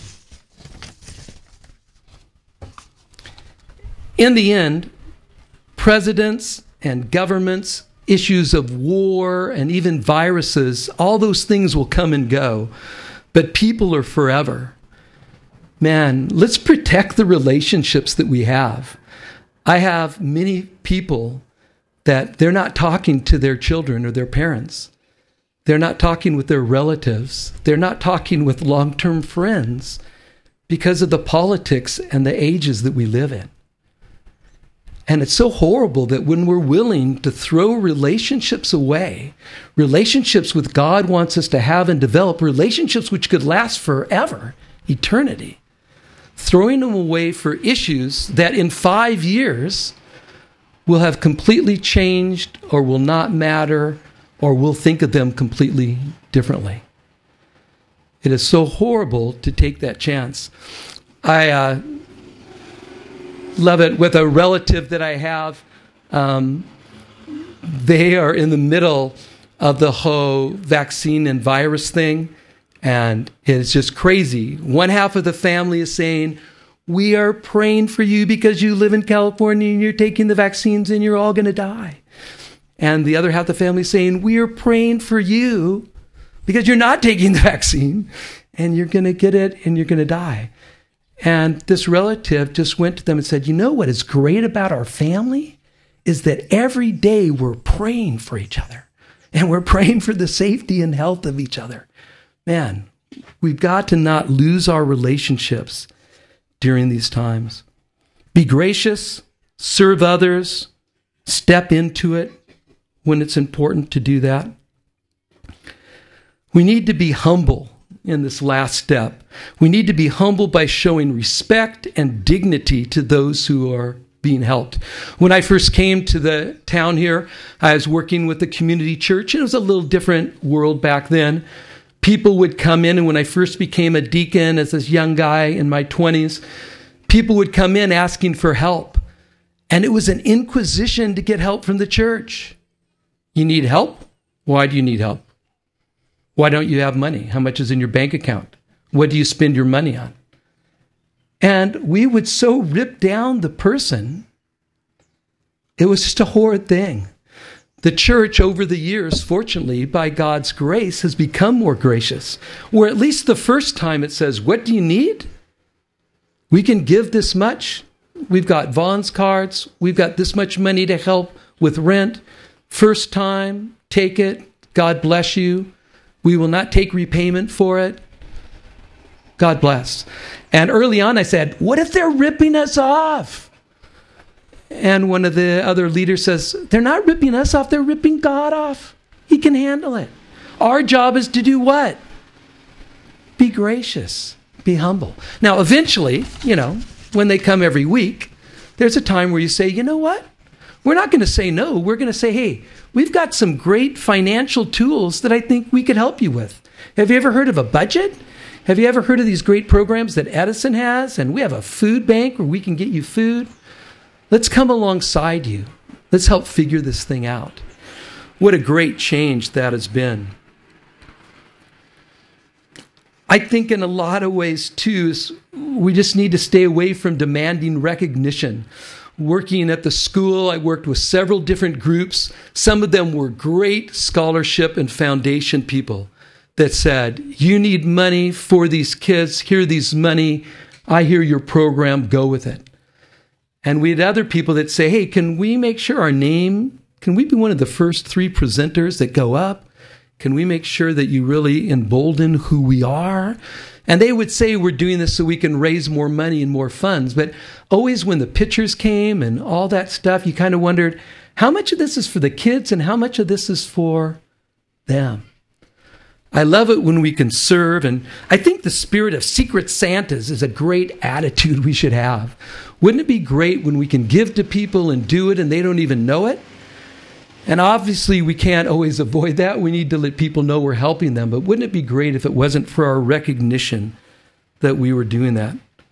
In the end, presidents and governments, issues of war and even viruses, all those things will come and go, but people are forever. Man, let's protect the relationships that we have. I have many people that they're not talking to their children or their parents. They're not talking with their relatives. They're not talking with long-term friends because of the politics and the ages that we live in. And it's so horrible that when we're willing to throw relationships away, relationships with God wants us to have and develop, relationships which could last forever, eternity, throwing them away for issues that in five years will have completely changed or will not matter or we'll think of them completely differently. It is so horrible to take that chance. I uh, love it with a relative that I have. Um, they are in the middle of the whole vaccine and virus thing, and it's just crazy. One half of the family is saying, we are praying for you because you live in California and you're taking the vaccines and you're all going to die. And the other half of the family is saying, we are praying for you because you're not taking the vaccine and you're going to get it and you're going to die. And this relative just went to them and said, you know what is great about our family is that every day we're praying for each other and we're praying for the safety and health of each other. Man, we've got to not lose our relationships during these times. Be gracious, serve others, step into it when it's important to do that. We need to be humble in this last step. We need to be humble by showing respect and dignity to those who are being helped. When I first came to the town here, I was working with the community church, and it was a little different world back then. People would come in, and when I first became a deacon as this young guy in my twenties, people would come in asking for help. And it was an inquisition to get help from the church. You need help? Why do you need help? Why don't you have money? How much is in your bank account? What do you spend your money on? And we would so rip down the person. It was just a horrid thing. The church over the years, fortunately, by God's grace, has become more gracious. Where at least the first time it says, what do you need? We can give this much. We've got Vaughn's cards. We've got this much money to help with rent. First time, take it. God bless you. We will not take repayment for it. God bless. And early on I said, what if they're ripping us off? And one of the other leaders says, they're not ripping us off, they're ripping God off. He can handle it. Our job is to do what? Be gracious. Be humble. Now, eventually, you know, when they come every week, there's a time where you say, you know what? We're not going to say no. We're going to say, hey, we've got some great financial tools that I think we could help you with. Have you ever heard of a budget? Have you ever heard of these great programs that Edison has? And we have a food bank where we can get you food. Let's come alongside you. Let's help figure this thing out. What a great change that has been. I think in a lot of ways, too, we just need to stay away from demanding recognition. Working at the school, I worked with several different groups. Some of them were great scholarship and foundation people that said, you need money for these kids. Here these money. I hear your program. Go with it. And we had other people that say, hey, can we make sure our name, can we be one of the first three presenters that go up? Can we make sure that you really embolden who we are? And they would say we're doing this so we can raise more money and more funds. But always when the pictures came and all that stuff, you kind of wondered, how much of this is for the kids and how much of this is for them? I love it when we can serve. And I think the spirit of Secret Santas is a great attitude we should have. Wouldn't it be great when we can give to people and do it and they don't even know it? And obviously, we can't always avoid that. We need to let people know we're helping them. But wouldn't it be great if it wasn't for our recognition that we were doing that?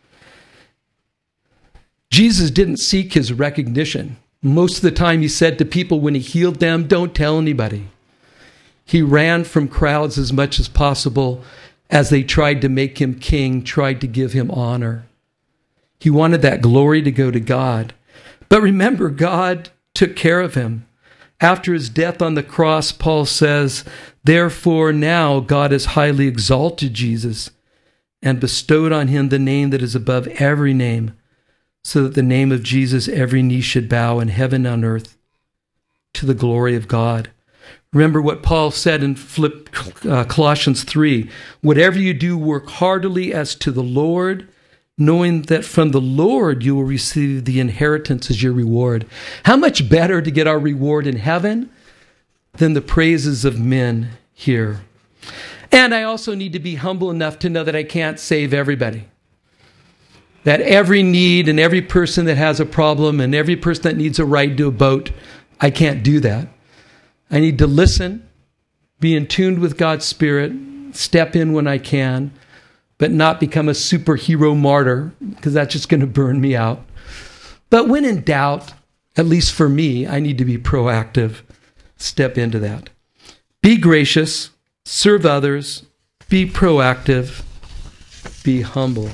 Jesus didn't seek his recognition. Most of the time, he said to people when he healed them, don't tell anybody. He ran from crowds as much as possible as they tried to make him king, tried to give him honor. He wanted that glory to go to God. But remember, God took care of him. After his death on the cross, Paul says, therefore now God has highly exalted Jesus and bestowed on him the name that is above every name, so that the name of Jesus every knee should bow in heaven and on earth to the glory of God. Remember what Paul said in Philipp, uh, Colossians three, whatever you do, work heartily as to the Lord, knowing that from the Lord you will receive the inheritance as your reward. How much better to get our reward in heaven than the praises of men here. And I also need to be humble enough to know that I can't save everybody. That every need and every person that has a problem and every person that needs a ride to a boat, I can't do that. I need to listen, be in tune with God's Spirit, step in when I can, but not become a superhero martyr, because that's just going to burn me out. But when in doubt, at least for me, I need to be proactive, step into that. Be gracious, serve others, be proactive, be humble.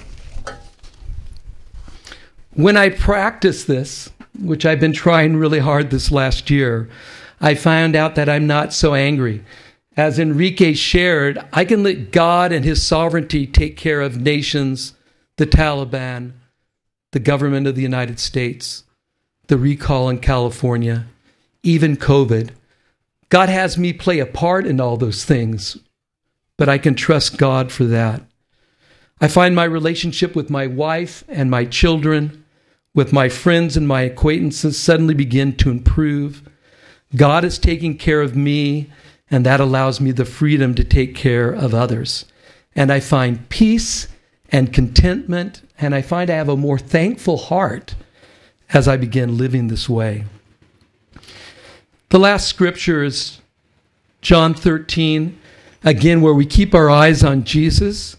When I practice this, which I've been trying really hard this last year, I found out that I'm not so angry. As Enrique shared, I can let God and his sovereignty take care of nations, the Taliban, the government of the United States, the recall in California, even COVID. God has me play a part in all those things, but I can trust God for that. I find my relationship with my wife and my children, with my friends and my acquaintances suddenly begin to improve. God is taking care of me, and that allows me the freedom to take care of others. And I find peace and contentment, and I find I have a more thankful heart as I begin living this way. The last scripture is John thirteen, Again, where we keep our eyes on Jesus.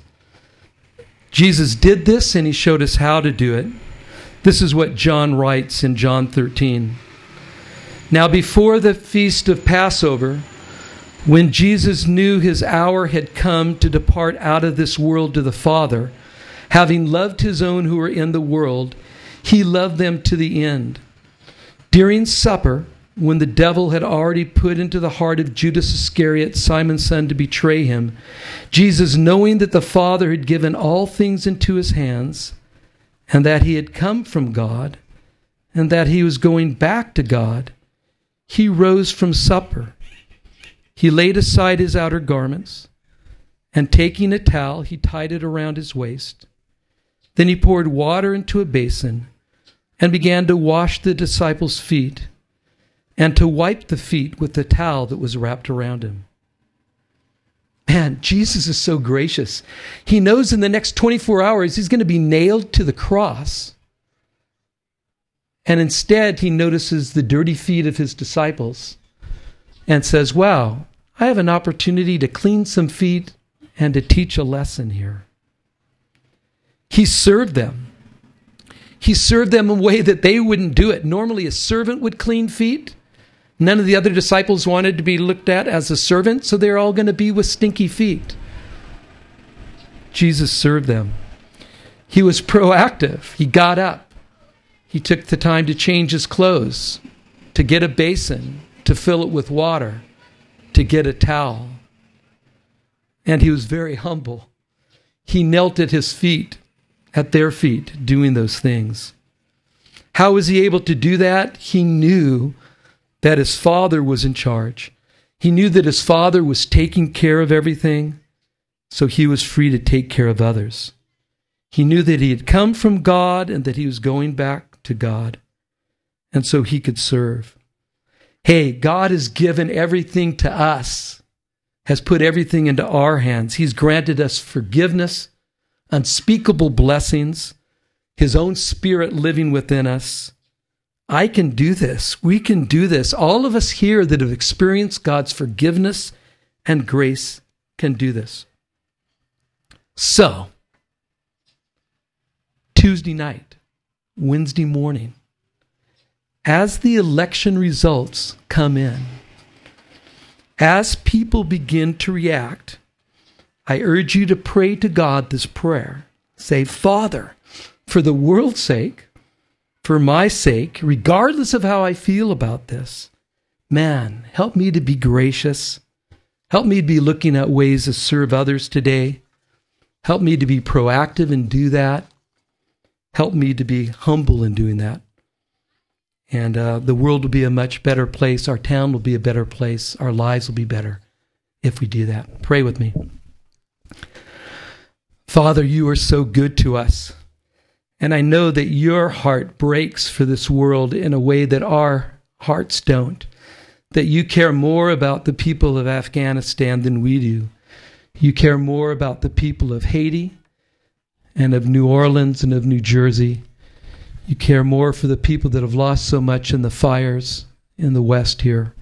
Jesus did this, and he showed us how to do it. This is what John writes in John thirteen. Now, before the feast of Passover, when Jesus knew his hour had come to depart out of this world to the Father, having loved his own who were in the world, he loved them to the end. During supper, when the devil had already put into the heart of Judas Iscariot, Simon's son, to betray him, Jesus, knowing that the Father had given all things into his hands, and that he had come from God, and that he was going back to God, he rose from supper. He laid aside his outer garments, and taking a towel, he tied it around his waist. Then he poured water into a basin and began to wash the disciples' feet and to wipe the feet with the towel that was wrapped around him. Man, Jesus is so gracious. He knows in the next twenty-four hours he's going to be nailed to the cross. And instead, he notices the dirty feet of his disciples and says, wow, I have an opportunity to clean some feet and to teach a lesson here. He served them. He served them in a way that they wouldn't do it. Normally, a servant would clean feet. None of the other disciples wanted to be looked at as a servant, so they're all going to be with stinky feet. Jesus served them. He was proactive. He got up. He took the time to change his clothes, to get a basin, to fill it with water, to get a towel. And he was very humble. He knelt at his feet, at their feet, doing those things. How was he able to do that? He knew that his Father was in charge. He knew that his Father was taking care of everything, so he was free to take care of others. He knew that he had come from God and that he was going back to God, and so he could serve. Hey, God has given everything to us, has put everything into our hands. He's granted us forgiveness, unspeakable blessings, his own Spirit living within us. I can do this. We can do this. All of us here that have experienced God's forgiveness and grace can do this. So, Tuesday night, Wednesday morning, as the election results come in, as people begin to react, I urge you to pray to God this prayer. Say, Father, for the world's sake, for my sake, regardless of how I feel about this, man, help me to be gracious. Help me to be looking at ways to serve others today. Help me to be proactive and do that. Help me to be humble in doing that. And uh, the world will be a much better place. Our town will be a better place. Our lives will be better if we do that. Pray with me. Father, you are so good to us. And I know that your heart breaks for this world in a way that our hearts don't. That you care more about the people of Afghanistan than we do. You care more about the people of Haiti and of New Orleans and of New Jersey. You care more for the people that have lost so much in the fires in the West here.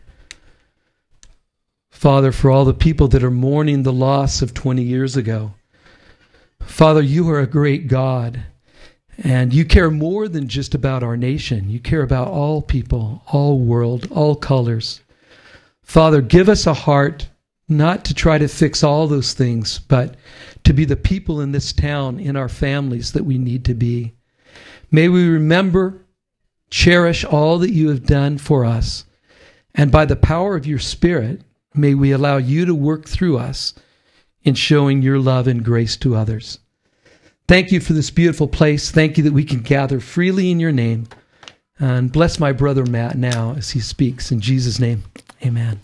Father, for all the people that are mourning the loss of twenty years ago. Father, you are a great God. And you care more than just about our nation. You care about all people, all world, all colors. Father, give us a heart not to try to fix all those things, but to be the people in this town, in our families that we need to be. May we remember, cherish all that you have done for us. And by the power of your Spirit, may we allow you to work through us in showing your love and grace to others. Thank you for this beautiful place. Thank you that we can gather freely in your name. And bless my brother Matt now as he speaks. In Jesus' name, amen.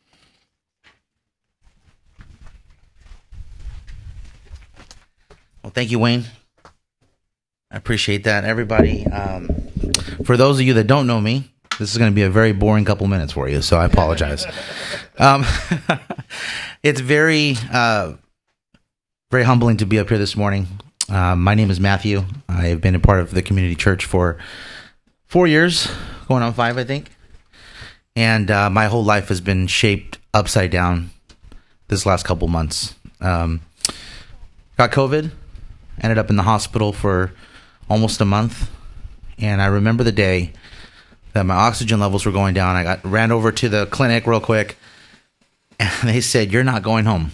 Well, thank you, Wayne. I appreciate that. Everybody, um, for those of you that don't know me, this is going to be a very boring couple minutes for you, so I apologize. um, it's very, uh, very humbling to be up here this morning. Uh, my name is Matthew. I have been a part of the community church for four years, going on five, I think. And uh, my whole life has been shaped upside down this last couple months. Um, got COVID, ended up in the hospital for almost a month, and I remember the day that my oxygen levels were going down. I got ran over to the clinic real quick, and they said, "You're not going home."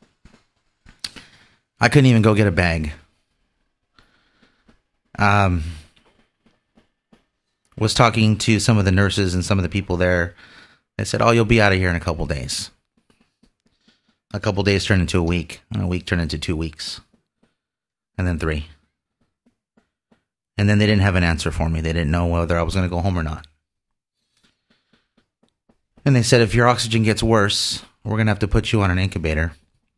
I couldn't even go get a bag. Um, was talking to some of the nurses and some of the people there. They said, "Oh, you'll be out of here in a couple days." A couple days turned into a week, and a week turned into two weeks, and then three. And then they didn't have an answer for me. They didn't know whether I was going to go home or not. And they said, if your oxygen gets worse, we're going to have to put you on an incubator.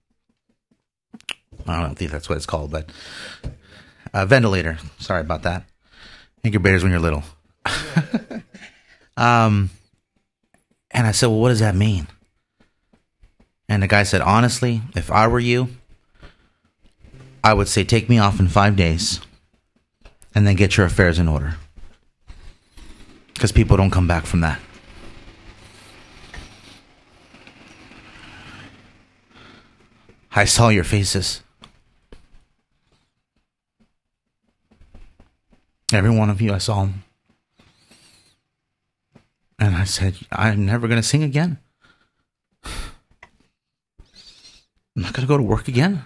I don't think that's what it's called, but a ventilator. Sorry about that. Incubators when you're little. um, and I said, well, what does that mean? And the guy said, honestly, if I were you, I would say take me off in five days and then get your affairs in order. Because people don't come back from that. I saw your faces. Every one of you, I saw them. And I said, I'm never going to sing again. I'm not going to go to work again.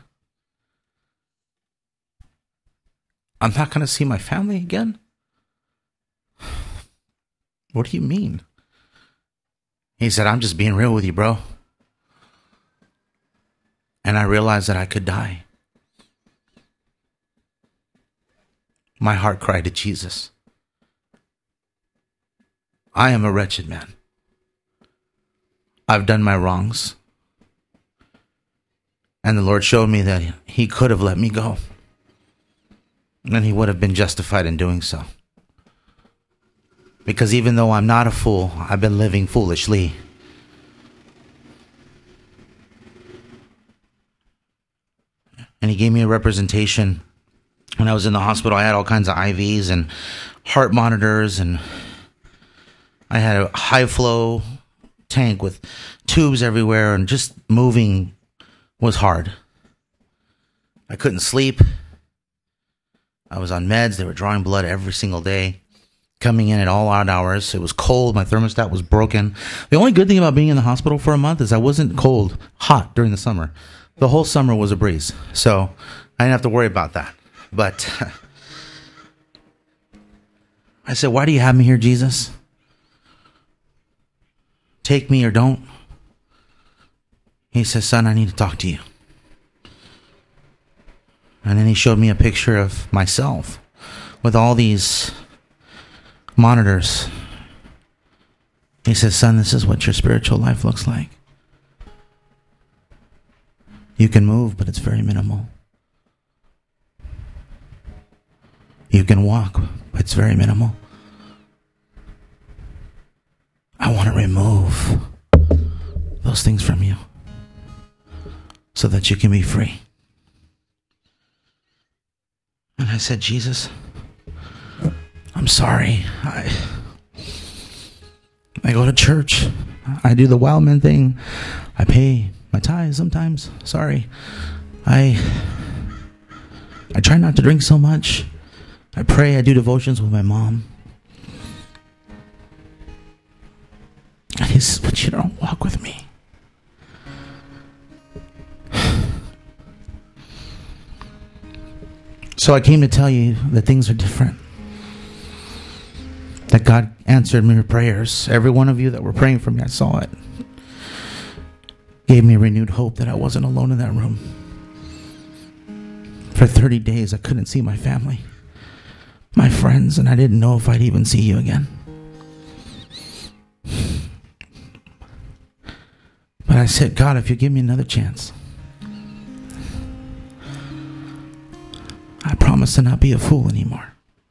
I'm not going to see my family again. What do you mean? He said, I'm just being real with you, bro. And I realized that I could die. My heart cried to Jesus. I am a wretched man. I've done my wrongs. And the Lord showed me that he could have let me go. And he would have been justified in doing so. Because even though I'm not a fool, I've been living foolishly. And he gave me a representation. When I was in the hospital, I had all kinds of I Vs and heart monitors, and I had a high flow tank with tubes everywhere, and just moving was hard. I couldn't sleep. I was on meds. They were drawing blood every single day, coming in at all odd hours. It was cold. My thermostat was broken. The only good thing about being in the hospital for a month is I wasn't cold, hot during the summer. The whole summer was a breeze, so I didn't have to worry about that. But I said, why do you have me here, Jesus? Take me or don't. He says, son, I need to talk to you. And then he showed me a picture of myself with all these monitors. He says, son, this is what your spiritual life looks like. You can move, but it's very minimal. You can walk, but it's very minimal. I want to remove those things from you so that you can be free. And I said, Jesus, I'm sorry. I I go to church. I do the wild man thing. I pay my tithes sometimes. Sorry. I I try not to drink so much. I pray. I do devotions with my mom. And he says, but you don't walk with me. So I came to tell you that things are different. That God answered my prayers. Every one of you that were praying for me, I saw it. Gave me renewed hope that I wasn't alone in that room. For thirty days, I couldn't see my family, my friends, and I didn't know if I'd even see you again. But I said, God, if you give me another chance, I promise to not be a fool anymore.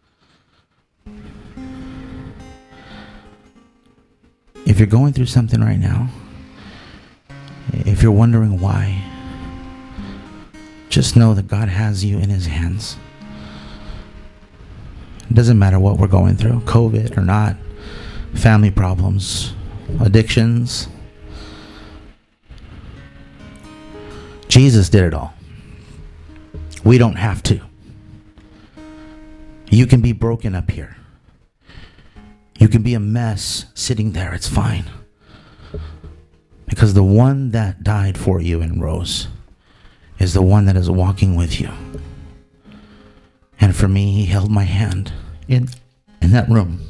If you're going through something right now, if you're wondering why, just know that God has you in his hands. It doesn't matter what we're going through, COVID or not, family problems, addictions. Jesus did it all. We don't have to. You can be broken up here. You can be a mess sitting there. It's fine. Because the one that died for you and rose is the one that is walking with you. And for me, he held my hand in, in that room.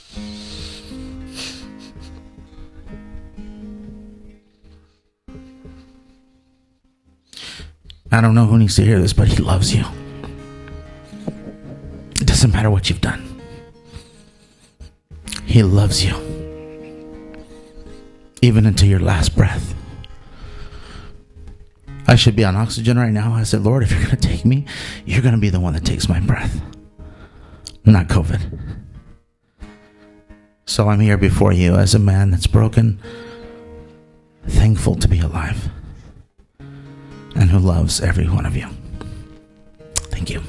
I don't know who needs to hear this, but he loves you. It doesn't matter what you've done. He loves you. Even into your last breath. I should be on oxygen right now. I said, Lord, if you're going to take me, you're going to be the one that takes my breath. Not COVID. So I'm here before you as a man that's broken, thankful to be alive, and who loves every one of you. Thank you.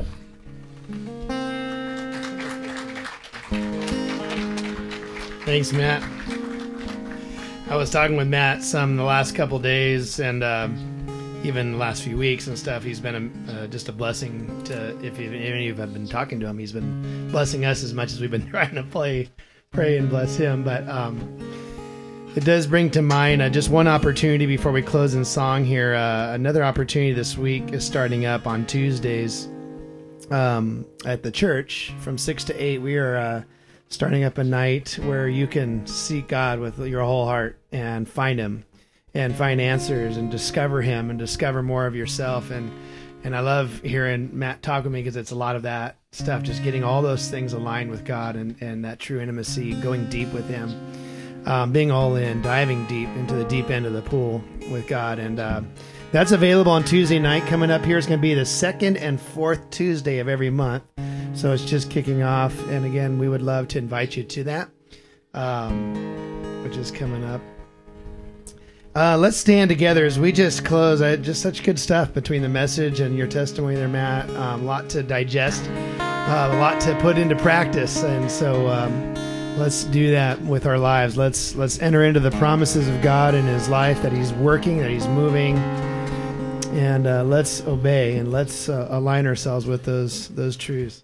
Thanks, Matt. I was talking with Matt some the last couple days, and uh, even the last few weeks and stuff. He's been a, uh, just a blessing to, if you, any of you have been talking to him, he's been blessing us as much as we've been trying to play, pray and bless him. But um, it does bring to mind uh, just one opportunity before we close in song here. Uh, another opportunity this week is starting up on Tuesdays um, at the church from six to eight. We are uh, starting up a night where you can seek God with your whole heart and find him and find answers and discover him and discover more of yourself. And and I love hearing Matt talk with me, because it's a lot of that stuff, just getting all those things aligned with God and, and that true intimacy, going deep with him, um, being all in, diving deep into the deep end of the pool with God. And uh, that's available on Tuesday night coming up here. It's going to be the second and fourth Tuesday of every month. So it's just kicking off. And again, we would love to invite you to that, um, which is coming up. Uh, let's stand together as we just close. Uh, just such good stuff between the message and your testimony there, Matt. A um, lot to digest, uh, a lot to put into practice. And so um, let's do that with our lives. Let's let's enter into the promises of God in his life, that he's working, that he's moving. And uh, let's obey, and let's uh, align ourselves with those those truths.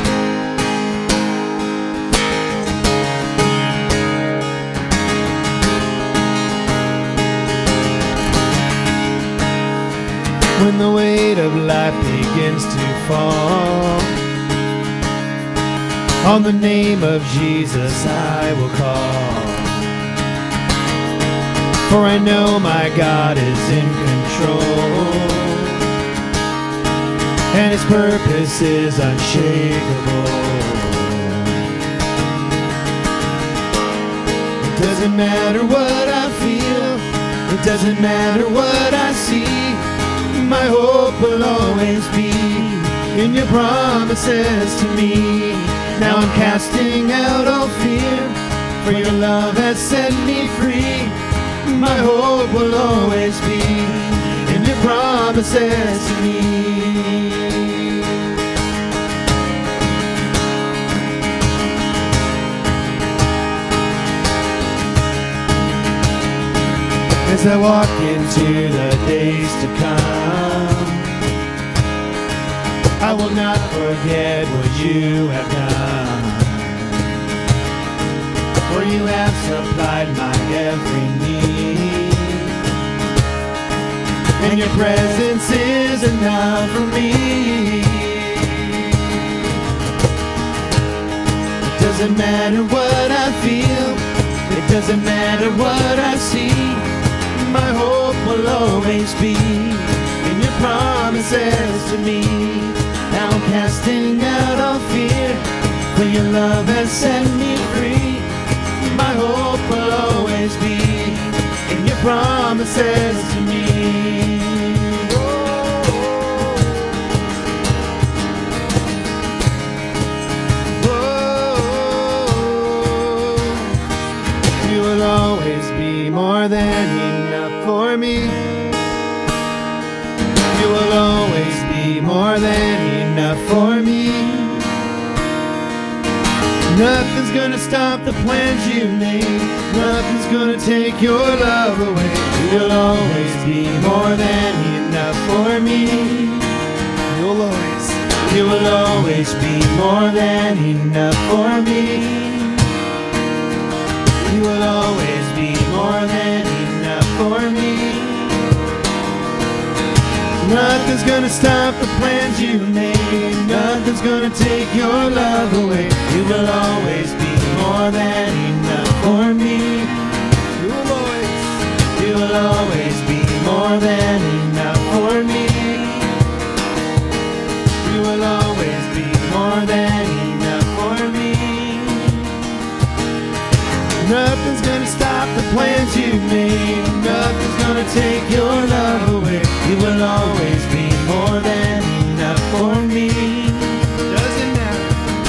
When the weight of life begins to fall, on the name of Jesus I will call. For I know my God is in control, and his purpose is unshakable. It doesn't matter what I feel, it doesn't matter what I see, my hope will always be in your promises to me. Now I'm casting out all fear, for your love has set me free. My hope will always be in your promises to me. As I walk into the days to come, I will not forget what you have done. For you have supplied my every need, and your presence is enough for me. It doesn't matter what I feel, it doesn't matter what I see, my hope will always be in your promises to me. Now I'm casting out all fear, for your love has set me free. My hope will always be in your promises to me. You will always be more than enough for me. You will always be more than enough for me. Nothing's gonna stop the plans you made. Nothing Nothing's gonna take your love away. You'll always be more than enough for me. You'll always, you will always be more than enough for me. You will always be more than enough for me. Nothing's gonna stop the plans you made. Nothing's gonna take your love away. You will always be more than enough for me. You will always, you will always be more than enough for me. You will always be more than enough for me. Nothing's gonna stop the plans you made. Nothing's gonna take your love away. You will always be more than enough for me. Doesn't matter.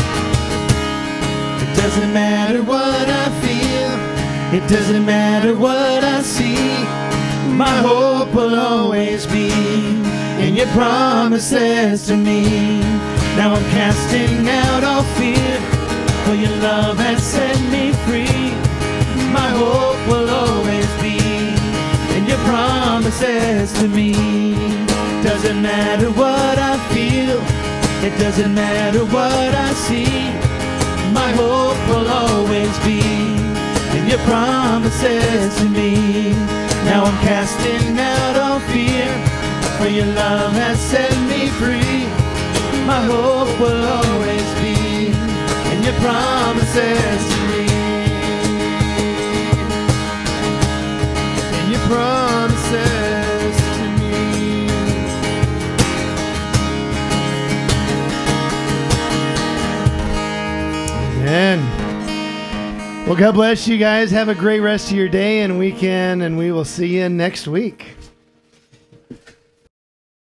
It doesn't matter what I feel. It doesn't matter what I see. My hope will always be in your promises to me. Now I'm casting out all fear, for your love has set me free. My hope will always be in your promises to me. Doesn't matter what I feel, it doesn't matter what I see. My hope will always be in your promises to me. Now I'm casting out all fear, for your love has set me free. My hope will always be in your promises to me. In your promises to me. Amen. Well, God bless you guys. Have a great rest of your day and weekend, and we will see you next week.